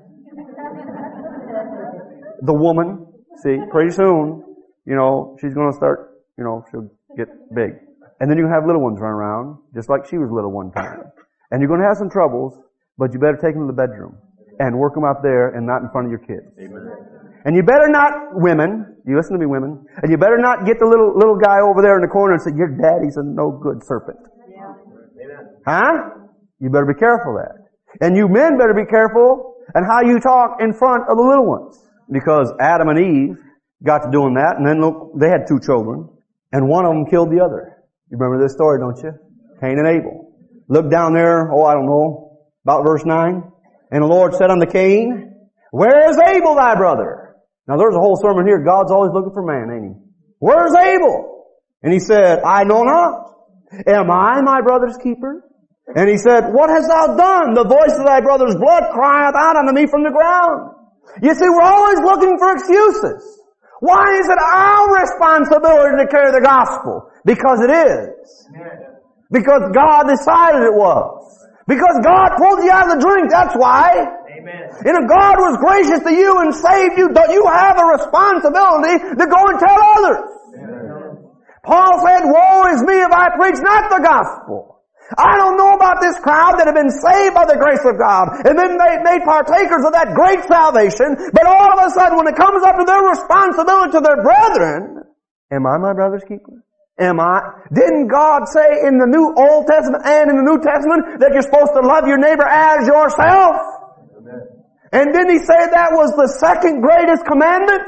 The woman, see, pretty soon, you know, she's going to start, you know, she'll get big. And then you have little ones run around, just like she was little one time. And you're going to have some troubles, but you better take them to the bedroom and work them out there and not in front of your kids. Amen. And you better not, women, you listen to me, women, and you better not get the little little guy over there in the corner and say, your daddy's a no good serpent. Yeah. Huh? You better be careful of that. And you men better be careful and how you talk in front of the little ones. Because Adam and Eve, got to doing that, and then look, they had two children, and one of them killed the other. You remember this story, don't you? Cain and Abel. Look down there, oh, I don't know, about verse nine. And the Lord said unto Cain, where is Abel thy brother? Now there's a whole sermon here. God's always looking for man, ain't he? Where's Abel? And he said, I know not. Am I my brother's keeper? And he said, what hast thou done? The voice of thy brother's blood crieth out unto me from the ground. You see, we're always looking for excuses. Why is it our responsibility to carry the gospel? Because it is. Because God decided it was. Because God pulled you out of the drink, that's why. Amen. And if God was gracious to you and saved you, don't you have a responsibility to go and tell others. Amen. Paul said, woe is me if I preach not the gospel. I don't know about this crowd that have been saved by the grace of God and been made, made partakers of that great salvation, but all of a sudden when it comes up to their responsibility to their brethren, am I my brother's keeper? Am I? Didn't God say in the New Old Testament and in the New Testament that you're supposed to love your neighbor as yourself? Amen. And didn't He say that was the second greatest commandment?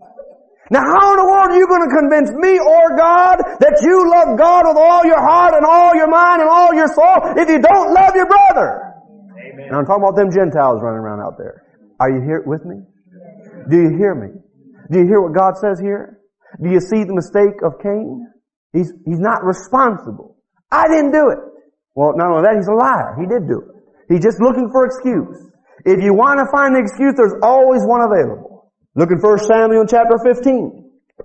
Now how in the world are you going to convince me or God that you love God with all your heart and all your mind and all your soul if you don't love your brother? Amen. And I'm talking about them Gentiles running around out there. Are you here with me? Do you hear me? Do you hear what God says here? Do you see the mistake of Cain? He's, he's not responsible. I didn't do it. Well, not only that, he's a liar. He did do it. He's just looking for excuse. If you want to find the excuse, there's always one available. Look in First Samuel chapter fifteen.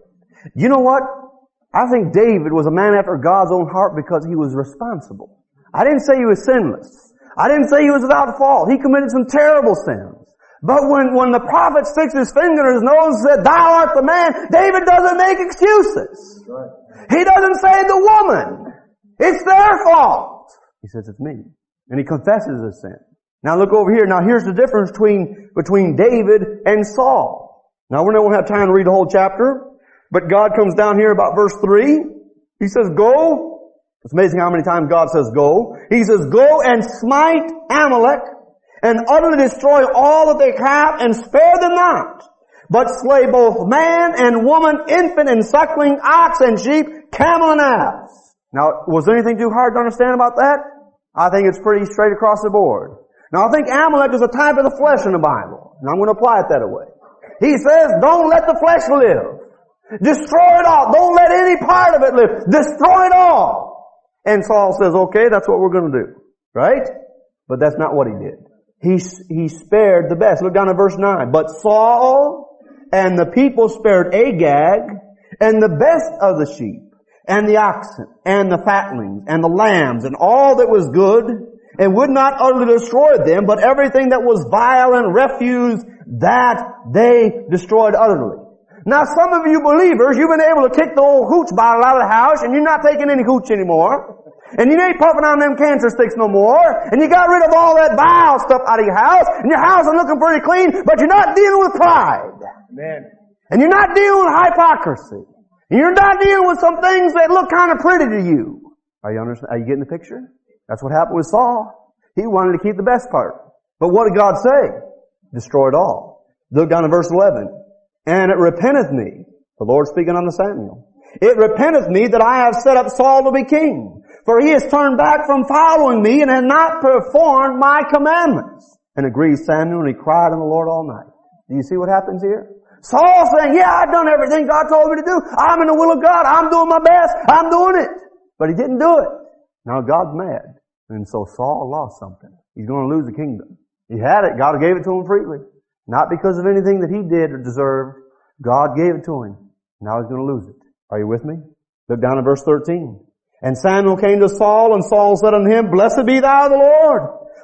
You know what? I think David was a man after God's own heart because he was responsible. I didn't say he was sinless. I didn't say he was without fault. He committed some terrible sins. But when, when the prophet sticks his finger in his nose and said, thou art the man, David doesn't make excuses. Right. He doesn't say the woman. It's their fault. He says it's me. And he confesses his sin. Now look over here. Now here's the difference between, between David and Saul. Now we don't have time to read the whole chapter, but God comes down here about verse three. He says, go. It's amazing how many times God says go. He says, go and smite Amalek and utterly destroy all that they have and spare them not. But slay both man and woman, infant and suckling, ox and sheep, camel and ass. Now, was there anything too hard to understand about that? I think it's pretty straight across the board. Now, I think Amalek is a type of the flesh in the Bible, and I'm going to apply it that way. He says, don't let the flesh live. Destroy it all. Don't let any part of it live. Destroy it all. And Saul says, okay, that's what we're going to do. Right? But that's not what he did. He, he spared the best. Look down at verse nine. But Saul and the people spared Agag and the best of the sheep and the oxen and the fatlings and the lambs and all that was good, and would not utterly destroy them, but everything that was vile and refuse, that they destroyed utterly. Now some of you believers, you've been able to kick the old hooch bottle out of the house, and you're not taking any hooch anymore. And you ain't puffing on them cancer sticks no more. And you got rid of all that vile stuff out of your house. And your house is looking pretty clean, but you're not dealing with pride. Amen. And you're not dealing with hypocrisy. And you're not dealing with some things that look kind of pretty to you. Are you understand? Are you getting the picture? That's what happened with Saul. He wanted to keep the best part. But what did God say? Destroy it all. Look down to verse eleven. And it repenteth me, the Lord speaking unto Samuel, it repenteth me that I have set up Saul to be king. For he has turned back from following me and has not performed my commandments. And agreed Samuel, and he cried unto the Lord all night. Do you see what happens here? Saul saying, yeah, I've done everything God told me to do. I'm in the will of God. I'm doing my best. I'm doing it. But he didn't do it. Now God's mad. And so Saul lost something. He's going to lose the kingdom. He had it. God gave it to him freely. Not because of anything that he did or deserved. God gave it to him. Now he's going to lose it. Are you with me? Look down at verse thirteen. And Samuel came to Saul, and Saul said unto him, Blessed be thou the Lord.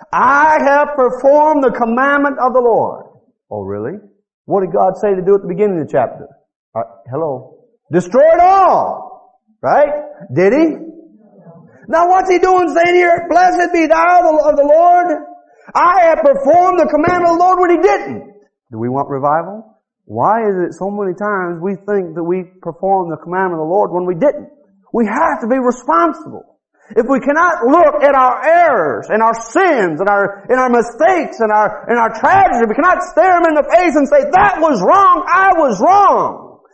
I have performed the commandment of the Lord. Oh, really? What did God say to do at the beginning of the chapter? Uh, hello? Destroy it all. Right? Did he? Now what's he doing saying here? Blessed be thou of the Lord. I have performed the commandment of the Lord when he didn't. Do we want revival? Why is it so many times we think that we perform the commandment of the Lord when we didn't? We have to be responsible. If we cannot look at our errors and our sins and our, and our mistakes and our, and our tragedy, we cannot stare them in the face and say, that was wrong, I was wrong.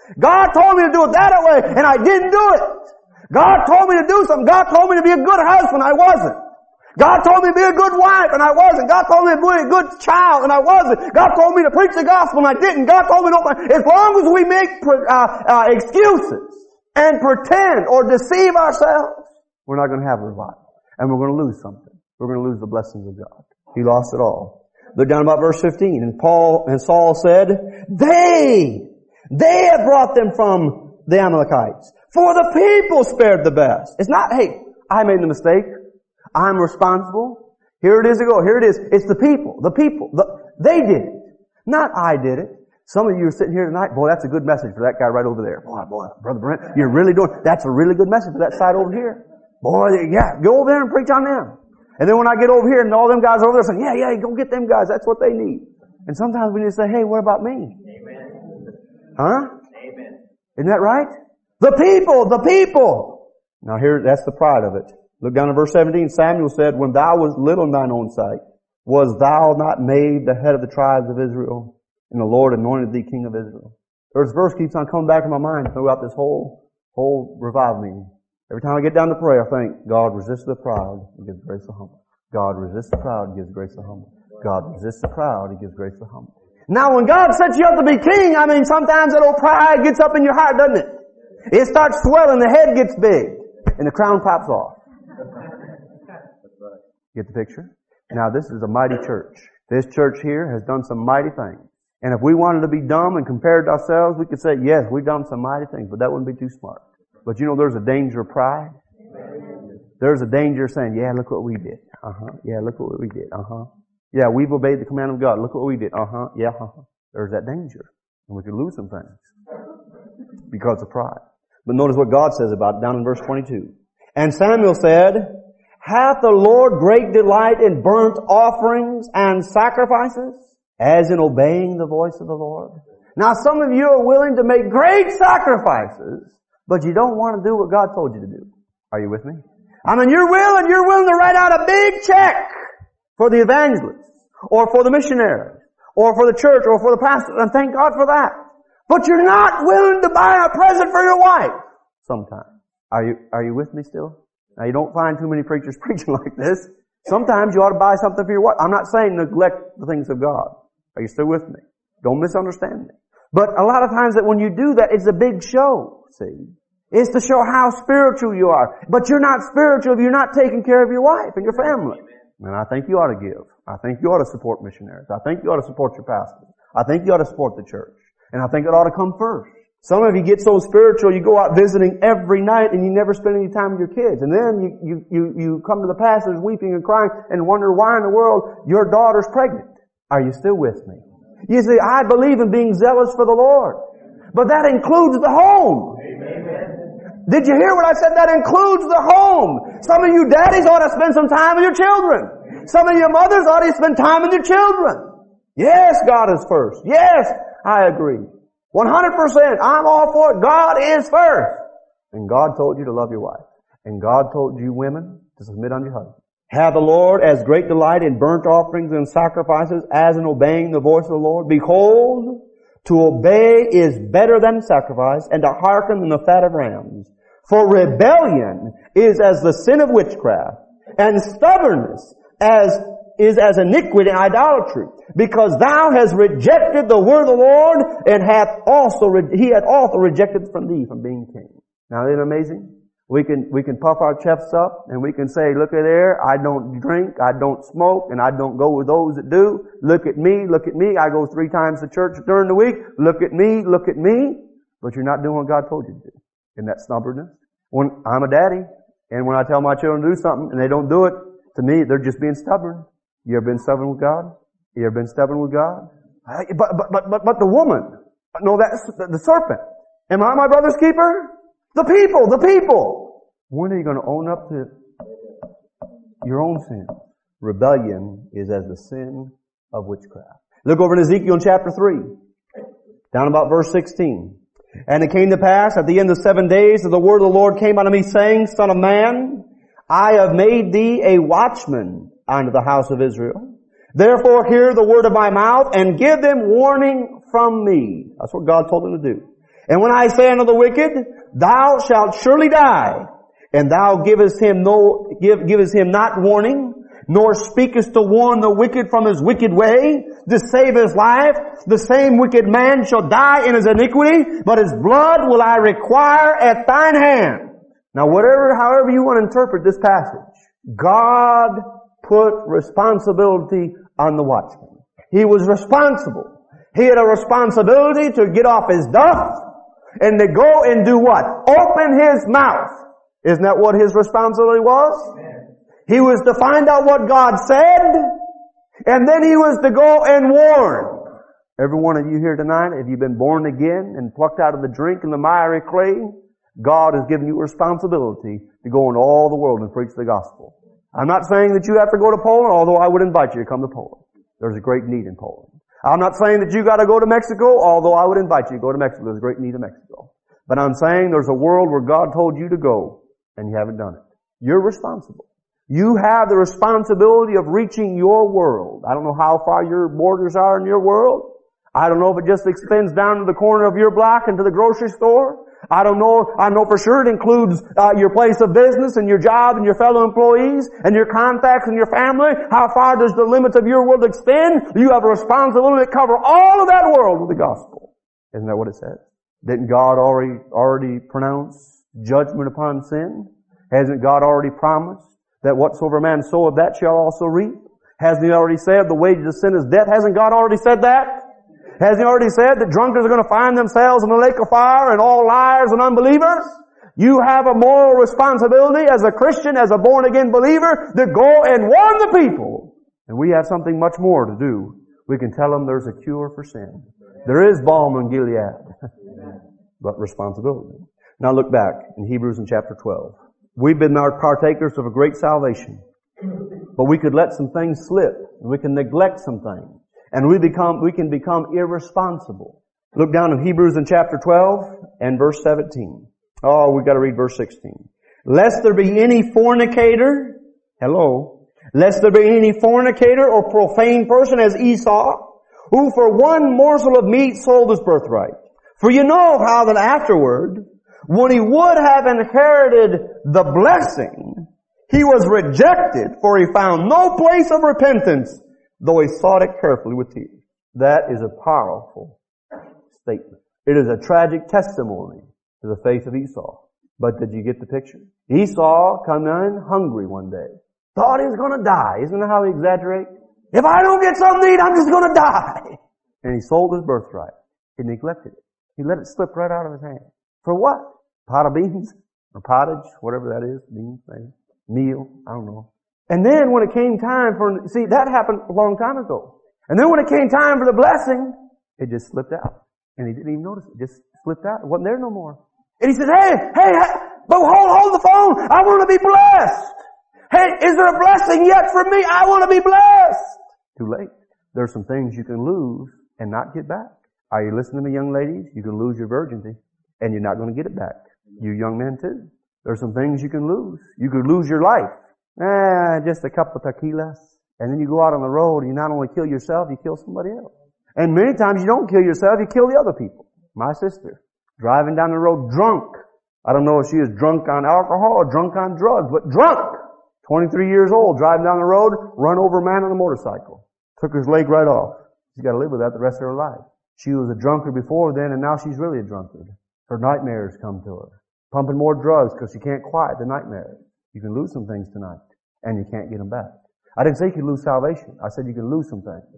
God told me to do it that way, and I didn't do it. God told me to do something. God told me to be a good husband. I wasn't. God told me to be a good wife, and I wasn't. God told me to be a good child, and I wasn't. God told me to preach the gospel, and I didn't. God told me to... As long as we make uh, uh, excuses and pretend or deceive ourselves, we're not going to have revival. And we're going to lose something. We're going to lose the blessings of God. He lost it all. Look down about verse fifteen. And Paul and Saul said, They, they have brought them from the Amalekites. For the people spared the best. It's not, hey, I made the mistake. I'm responsible. Here it is to go. Here it is. It's the people. The people. The, they did it. Not I did it. Some of you are sitting here tonight. Boy, that's a good message for that guy right over there. Boy, boy, Brother Brent, you're really doing, that's a really good message for that side over here. Boy, yeah, go over there and preach on them. And then when I get over here and all them guys over there saying, yeah, yeah, go get them guys. That's what they need. And sometimes we need to say, hey, what about me? Amen. Huh? Amen. Isn't that right? The people, the people. Now here, that's the pride of it. Look down at verse seventeen. Samuel said, when thou wast little in thine own sight, was thou not made the head of the tribes of Israel? And the Lord anointed thee king of Israel. This verse keeps on coming back in my mind throughout this whole, whole revival meeting. Every time I get down to pray, I think, God resists the proud and gives grace to the humble. God resists the proud and gives grace to the humble. God resists the proud and gives grace to the humble. Now when God sets you up to be king, I mean, sometimes that old pride gets up in your heart, doesn't it? It starts swelling, the head gets big, and the crown pops off. Get the picture? Now this is a mighty church. This church here has done some mighty things. And if we wanted to be dumb and compared to ourselves, we could say, yes, we've done some mighty things, but that wouldn't be too smart. But you know there's a danger of pride. There's a danger of saying, yeah, look what we did. Uh-huh. Yeah, look what we did. Uh-huh. Yeah, we've obeyed the command of God. Look what we did. Uh-huh. Yeah, uh-huh. There's that danger. And we could lose some things because of pride. But notice what God says about it down in verse twenty-two. And Samuel said, hath the Lord great delight in burnt offerings and sacrifices, as in obeying the voice of the Lord? Now some of you are willing to make great sacrifices, but you don't want to do what God told you to do. Are you with me? I mean, you're willing, you're willing to write out a big check for the evangelists, or for the missionaries, or for the church, or for the pastor, and thank God for that. But you're not willing to buy a present for your wife. Sometimes. Are you, are you with me still? Now you don't find too many preachers preaching like this. Sometimes you ought to buy something for your wife. I'm not saying neglect the things of God. Are you still with me? Don't misunderstand me. But a lot of times that when you do that, it's a big show, see? It's to show how spiritual you are. But you're not spiritual if you're not taking care of your wife and your family. And I think you ought to give. I think you ought to support missionaries. I think you ought to support your pastors. I think you ought to support the church. And I think it ought to come first. Some of you get so spiritual, you go out visiting every night and you never spend any time with your kids. And then you, you, you, you come to the pastors weeping and crying and wonder why in the world your daughter's pregnant. Are you still with me? You see, I believe in being zealous for the Lord. But that includes the home. Amen. Did you hear what I said? That includes the home. Some of you daddies ought to spend some time with your children. Some of your mothers ought to spend time with your children. Yes, God is first. Yes, I agree. one hundred percent. I'm all for it. God is first. And God told you to love your wife. And God told you women to submit unto your husband. Have the Lord as great delight in burnt offerings and sacrifices as in obeying the voice of the Lord. Behold, to obey is better than sacrifice, and to hearken than the fat of rams. For rebellion is as the sin of witchcraft, and stubbornness as is as iniquity and idolatry. Because thou hast rejected the word of the Lord, and hath also re- he hath also rejected from thee from being king. Now isn't it amazing? We can, we can puff our chests up and we can say, look at there, I don't drink, I don't smoke, and I don't go with those that do. Look at me, look at me, I go three times to church during the week. Look at me, look at me. But you're not doing what God told you to do. Isn't that stubbornness? When I'm a daddy, and when I tell my children to do something and they don't do it, to me, they're just being stubborn. You ever been stubborn with God? You ever been stubborn with God? But, but, but, but, but the woman, no, that's the serpent. Am I my brother's keeper? The people, the people. When are you going to own up to your own sin? Rebellion is as the sin of witchcraft. Look over in Ezekiel in chapter three. Down about verse sixteen. And it came to pass at the end of seven days that the word of the Lord came unto me, saying, Son of man, I have made thee a watchman unto the house of Israel. Therefore hear the word of my mouth and give them warning from me. That's what God told him to do. And when I say unto the wicked, thou shalt surely die, and thou givest him no, give, givest him not warning, nor speakest to warn the wicked from his wicked way, to save his life, the same wicked man shall die in his iniquity, but his blood will I require at thine hand. Now whatever, however you want to interpret this passage, God put responsibility on the watchman. He was responsible. He had a responsibility to get off his duff and to go and do what? Open his mouth. Isn't that what his responsibility was? Amen. He was to find out what God said, and then he was to go and warn. Every one of you here tonight, if you've been born again and plucked out of the drink and the miry clay, God has given you a responsibility to go into all the world and preach the gospel. I'm not saying that you have to go to Poland, although I would invite you to come to Poland. There's a great need in Poland. I'm not saying that you got to go to Mexico, although I would invite you to go to Mexico. There's a great need in Mexico. But I'm saying there's a world where God told you to go, and you haven't done it. You're responsible. You have the responsibility of reaching your world. I don't know how far your borders are in your world. I don't know if it just extends down to the corner of your block and to the grocery store. I don't know, I know for sure it includes uh, your place of business and your job and your fellow employees and your contacts and your family. How far does the limits of your world extend? You have a responsibility to cover all of that world with the gospel. Isn't that what it says? Didn't God already, already pronounce judgment upon sin? Hasn't God already promised that whatsoever man soweth that shall also reap? Hasn't He already said the wages of sin is death? Hasn't God already said that? Hasn't He already said that drunkards are going to find themselves in the lake of fire and all liars and unbelievers? You have a moral responsibility as a Christian, as a born-again believer, to go and warn the people. And we have something much more to do. We can tell them there's a cure for sin. There is balm in Gilead. But responsibility. Now look back in Hebrews in chapter twelve. We've been our partakers of a great salvation. But we could let some things slip. And we can neglect some things. And we become, we can become irresponsible. Look down in Hebrews in chapter twelve and verse seventeen. Oh, we've got to read verse sixteen. Lest there be any fornicator, hello, lest there be any fornicator or profane person as Esau, who for one morsel of meat sold his birthright. For you know how that afterward, when he would have inherited the blessing, he was rejected, for he found no place of repentance, though he sought it carefully with tears. That is a powerful statement. It is a tragic testimony to the faith of Esau. But did you get the picture? Esau come in hungry one day. Thought he was going to die. Isn't that how he exaggerates? If I don't get something to eat, I'm just going to die. And he sold his birthright. He neglected it. He let it slip right out of his hand. For what? Pot of beans? Or pottage? Whatever that is. Beans, maybe. Meal. I don't know. And then when it came time for, see, that happened a long time ago. And then when it came time for the blessing, it just slipped out. And he didn't even notice it. It just slipped out. It wasn't there no more. And he said, hey, hey, but hold, hold the phone. I want to be blessed. Hey, is there a blessing yet for me? I want to be blessed. Too late. There's some things you can lose and not get back. Are you listening to me, young ladies? You can lose your virginity and you're not going to get it back. You young men too. There's some things you can lose. You could lose your life. Ah, just a couple of tequilas. And then you go out on the road and you not only kill yourself, you kill somebody else. And many times you don't kill yourself, you kill the other people. My sister, driving down the road drunk. I don't know if she was drunk on alcohol or drunk on drugs, but drunk. twenty-three years old, driving down the road, run over a man on a motorcycle. Took his leg right off. She's got to live with that the rest of her life. She was a drunkard before then, and now she's really a drunkard. Her nightmares come to her. Pumping more drugs because she can't quiet the nightmares. You can lose some things tonight, and you can't get them back. I didn't say you could lose salvation. I said you can lose some things.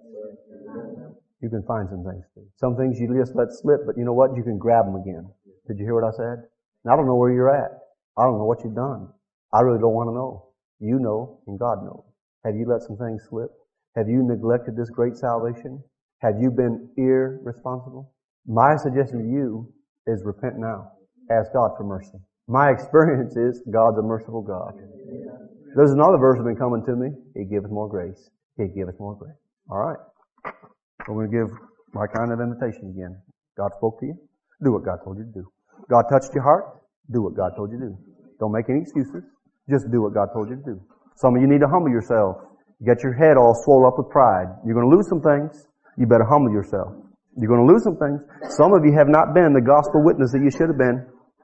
You can find some things too. Some things you just let slip, but you know what? You can grab them again. Did you hear what I said? And I don't know where you're at. I don't know what you've done. I really don't want to know. You know, and God knows. Have you let some things slip? Have you neglected this great salvation? Have you been irresponsible? My suggestion to you is repent now. Ask God for mercy. My experience is God's a merciful God. There's another verse that's been coming to me. He giveth more grace. He giveth more grace. All right. I'm going to give my kind of invitation again. God spoke to you. Do what God told you to do. God touched your heart. Do what God told you to do. Don't make any excuses. Just do what God told you to do. Some of you need to humble yourself. You got your head all swollen up with pride. You're going to lose some things. You better humble yourself. You're going to lose some things. Some of you have not been the gospel witness that you should have been.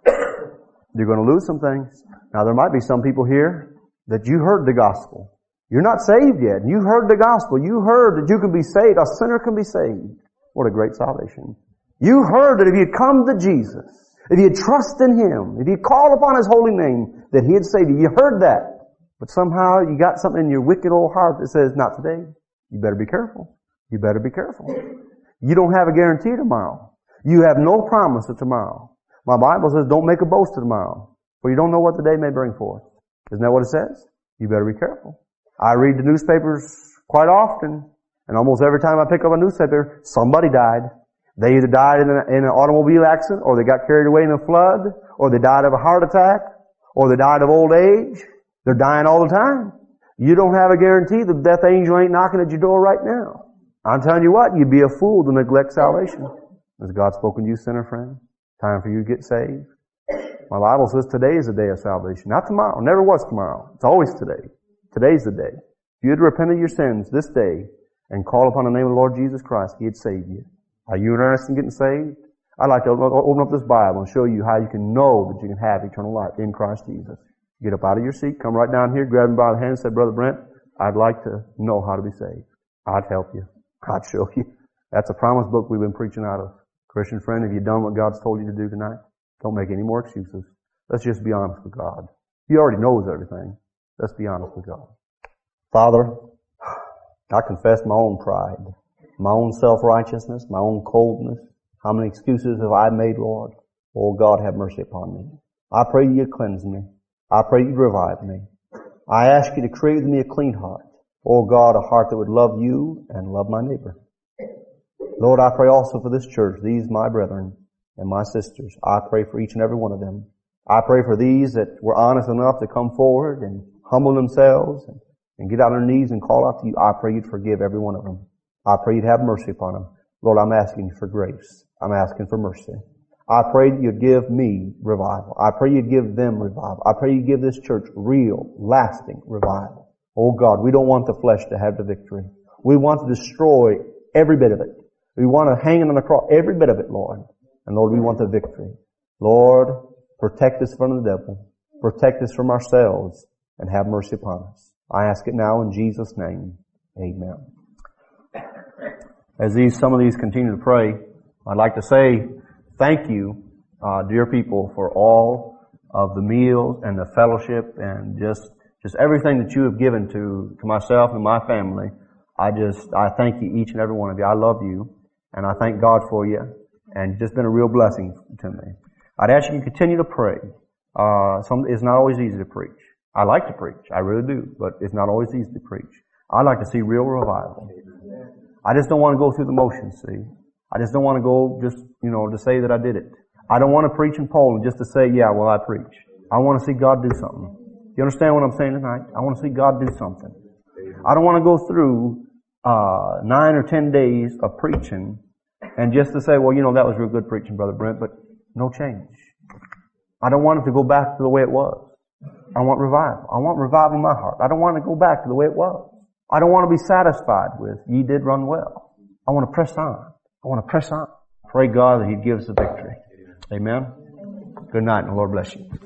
You're going to lose some things. Now there might be some people here that you heard the gospel. You're not saved yet. You heard the gospel. You heard that you can be saved. A sinner can be saved. What a great salvation. You heard that if you come to Jesus, if you trust in Him, if you call upon His holy name, that He'd save you. You heard that. But somehow you got something in your wicked old heart that says, not today. You better be careful. You better be careful. You don't have a guarantee tomorrow. You have no promise of tomorrow. My Bible says don't make a boast of tomorrow, for you don't know what the day may bring forth. Isn't that what it says? You better be careful. I read the newspapers quite often, and almost every time I pick up a newspaper, somebody died. They either died in, a, in an automobile accident, or they got carried away in a flood, or they died of a heart attack, or they died of old age. They're dying all the time. You don't have a guarantee the death angel ain't knocking at your door right now. I'm telling you what, you'd be a fool to neglect salvation. Has God spoken to you, sinner friend? Time for you to get saved. My Bible says today is the day of salvation. Not tomorrow. Never was tomorrow. It's always today. Today's the day. If you'd repent of your sins this day and call upon the name of the Lord Jesus Christ, He'd save you. Are you interested in getting saved? I'd like to open up this Bible and show you how you can know that you can have eternal life in Christ Jesus. Get up out of your seat, come right down here, grab him by the hand and say, Brother Brent, I'd like to know how to be saved. I'd help you. I'd show you. That's a promise book we've been preaching out of. Christian friend, have you done what God's told you to do tonight? Don't make any more excuses. Let's just be honest with God. He already knows everything. Let's be honest with God. Father, I confess my own pride, my own self-righteousness, my own coldness. How many excuses have I made, Lord? Oh, God, have mercy upon me. I pray You'd cleanse me. I pray You'd revive me. I ask You to create with me a clean heart. Oh, God, a heart that would love You and love my neighbor. Lord, I pray also for this church, these my brethren and my sisters. I pray for each and every one of them. I pray for these that were honest enough to come forward and humble themselves and, and get on their knees and call out to You. I pray You'd forgive every one of them. I pray You'd have mercy upon them. Lord, I'm asking You for grace. I'm asking for mercy. I pray that You'd give me revival. I pray You'd give them revival. I pray You'd give this church real, lasting revival. Oh God, we don't want the flesh to have the victory. We want to destroy every bit of it. We want to hang it on the cross, every bit of it, Lord. And Lord, we want the victory. Lord, protect us from the devil. Protect us from ourselves and have mercy upon us. I ask it now in Jesus' name. Amen. As these, some of these continue to pray, I'd like to say thank you, uh, dear people, for all of the meals and the fellowship and just, just everything that you have given to, to myself and my family. I just, I thank you, each and every one of you. I love you, and I thank God for you, and it's just been a real blessing to me. I'd ask you to continue to pray. Uh, some, it's not always easy to preach. I like to preach. I really do, but it's not always easy to preach. I like to see real revival. I just don't want to go through the motions, see. I just don't want to go just, you know, to say that I did it. I don't want to preach in Poland just to say, yeah, well, I preach. I want to see God do something. You understand what I'm saying tonight? I want to see God do something. I don't want to go through uh nine or ten days of preaching and just to say, well, you know, that was real good preaching, Brother Brent, but no change. I don't want it to go back to the way it was. I want revival. I want revival in my heart. I don't want to go back to the way it was. I don't want to be satisfied with, ye did run well. I want to press on. I want to press on. Pray God that He'd give us the victory. Amen. Good night, and the Lord bless you.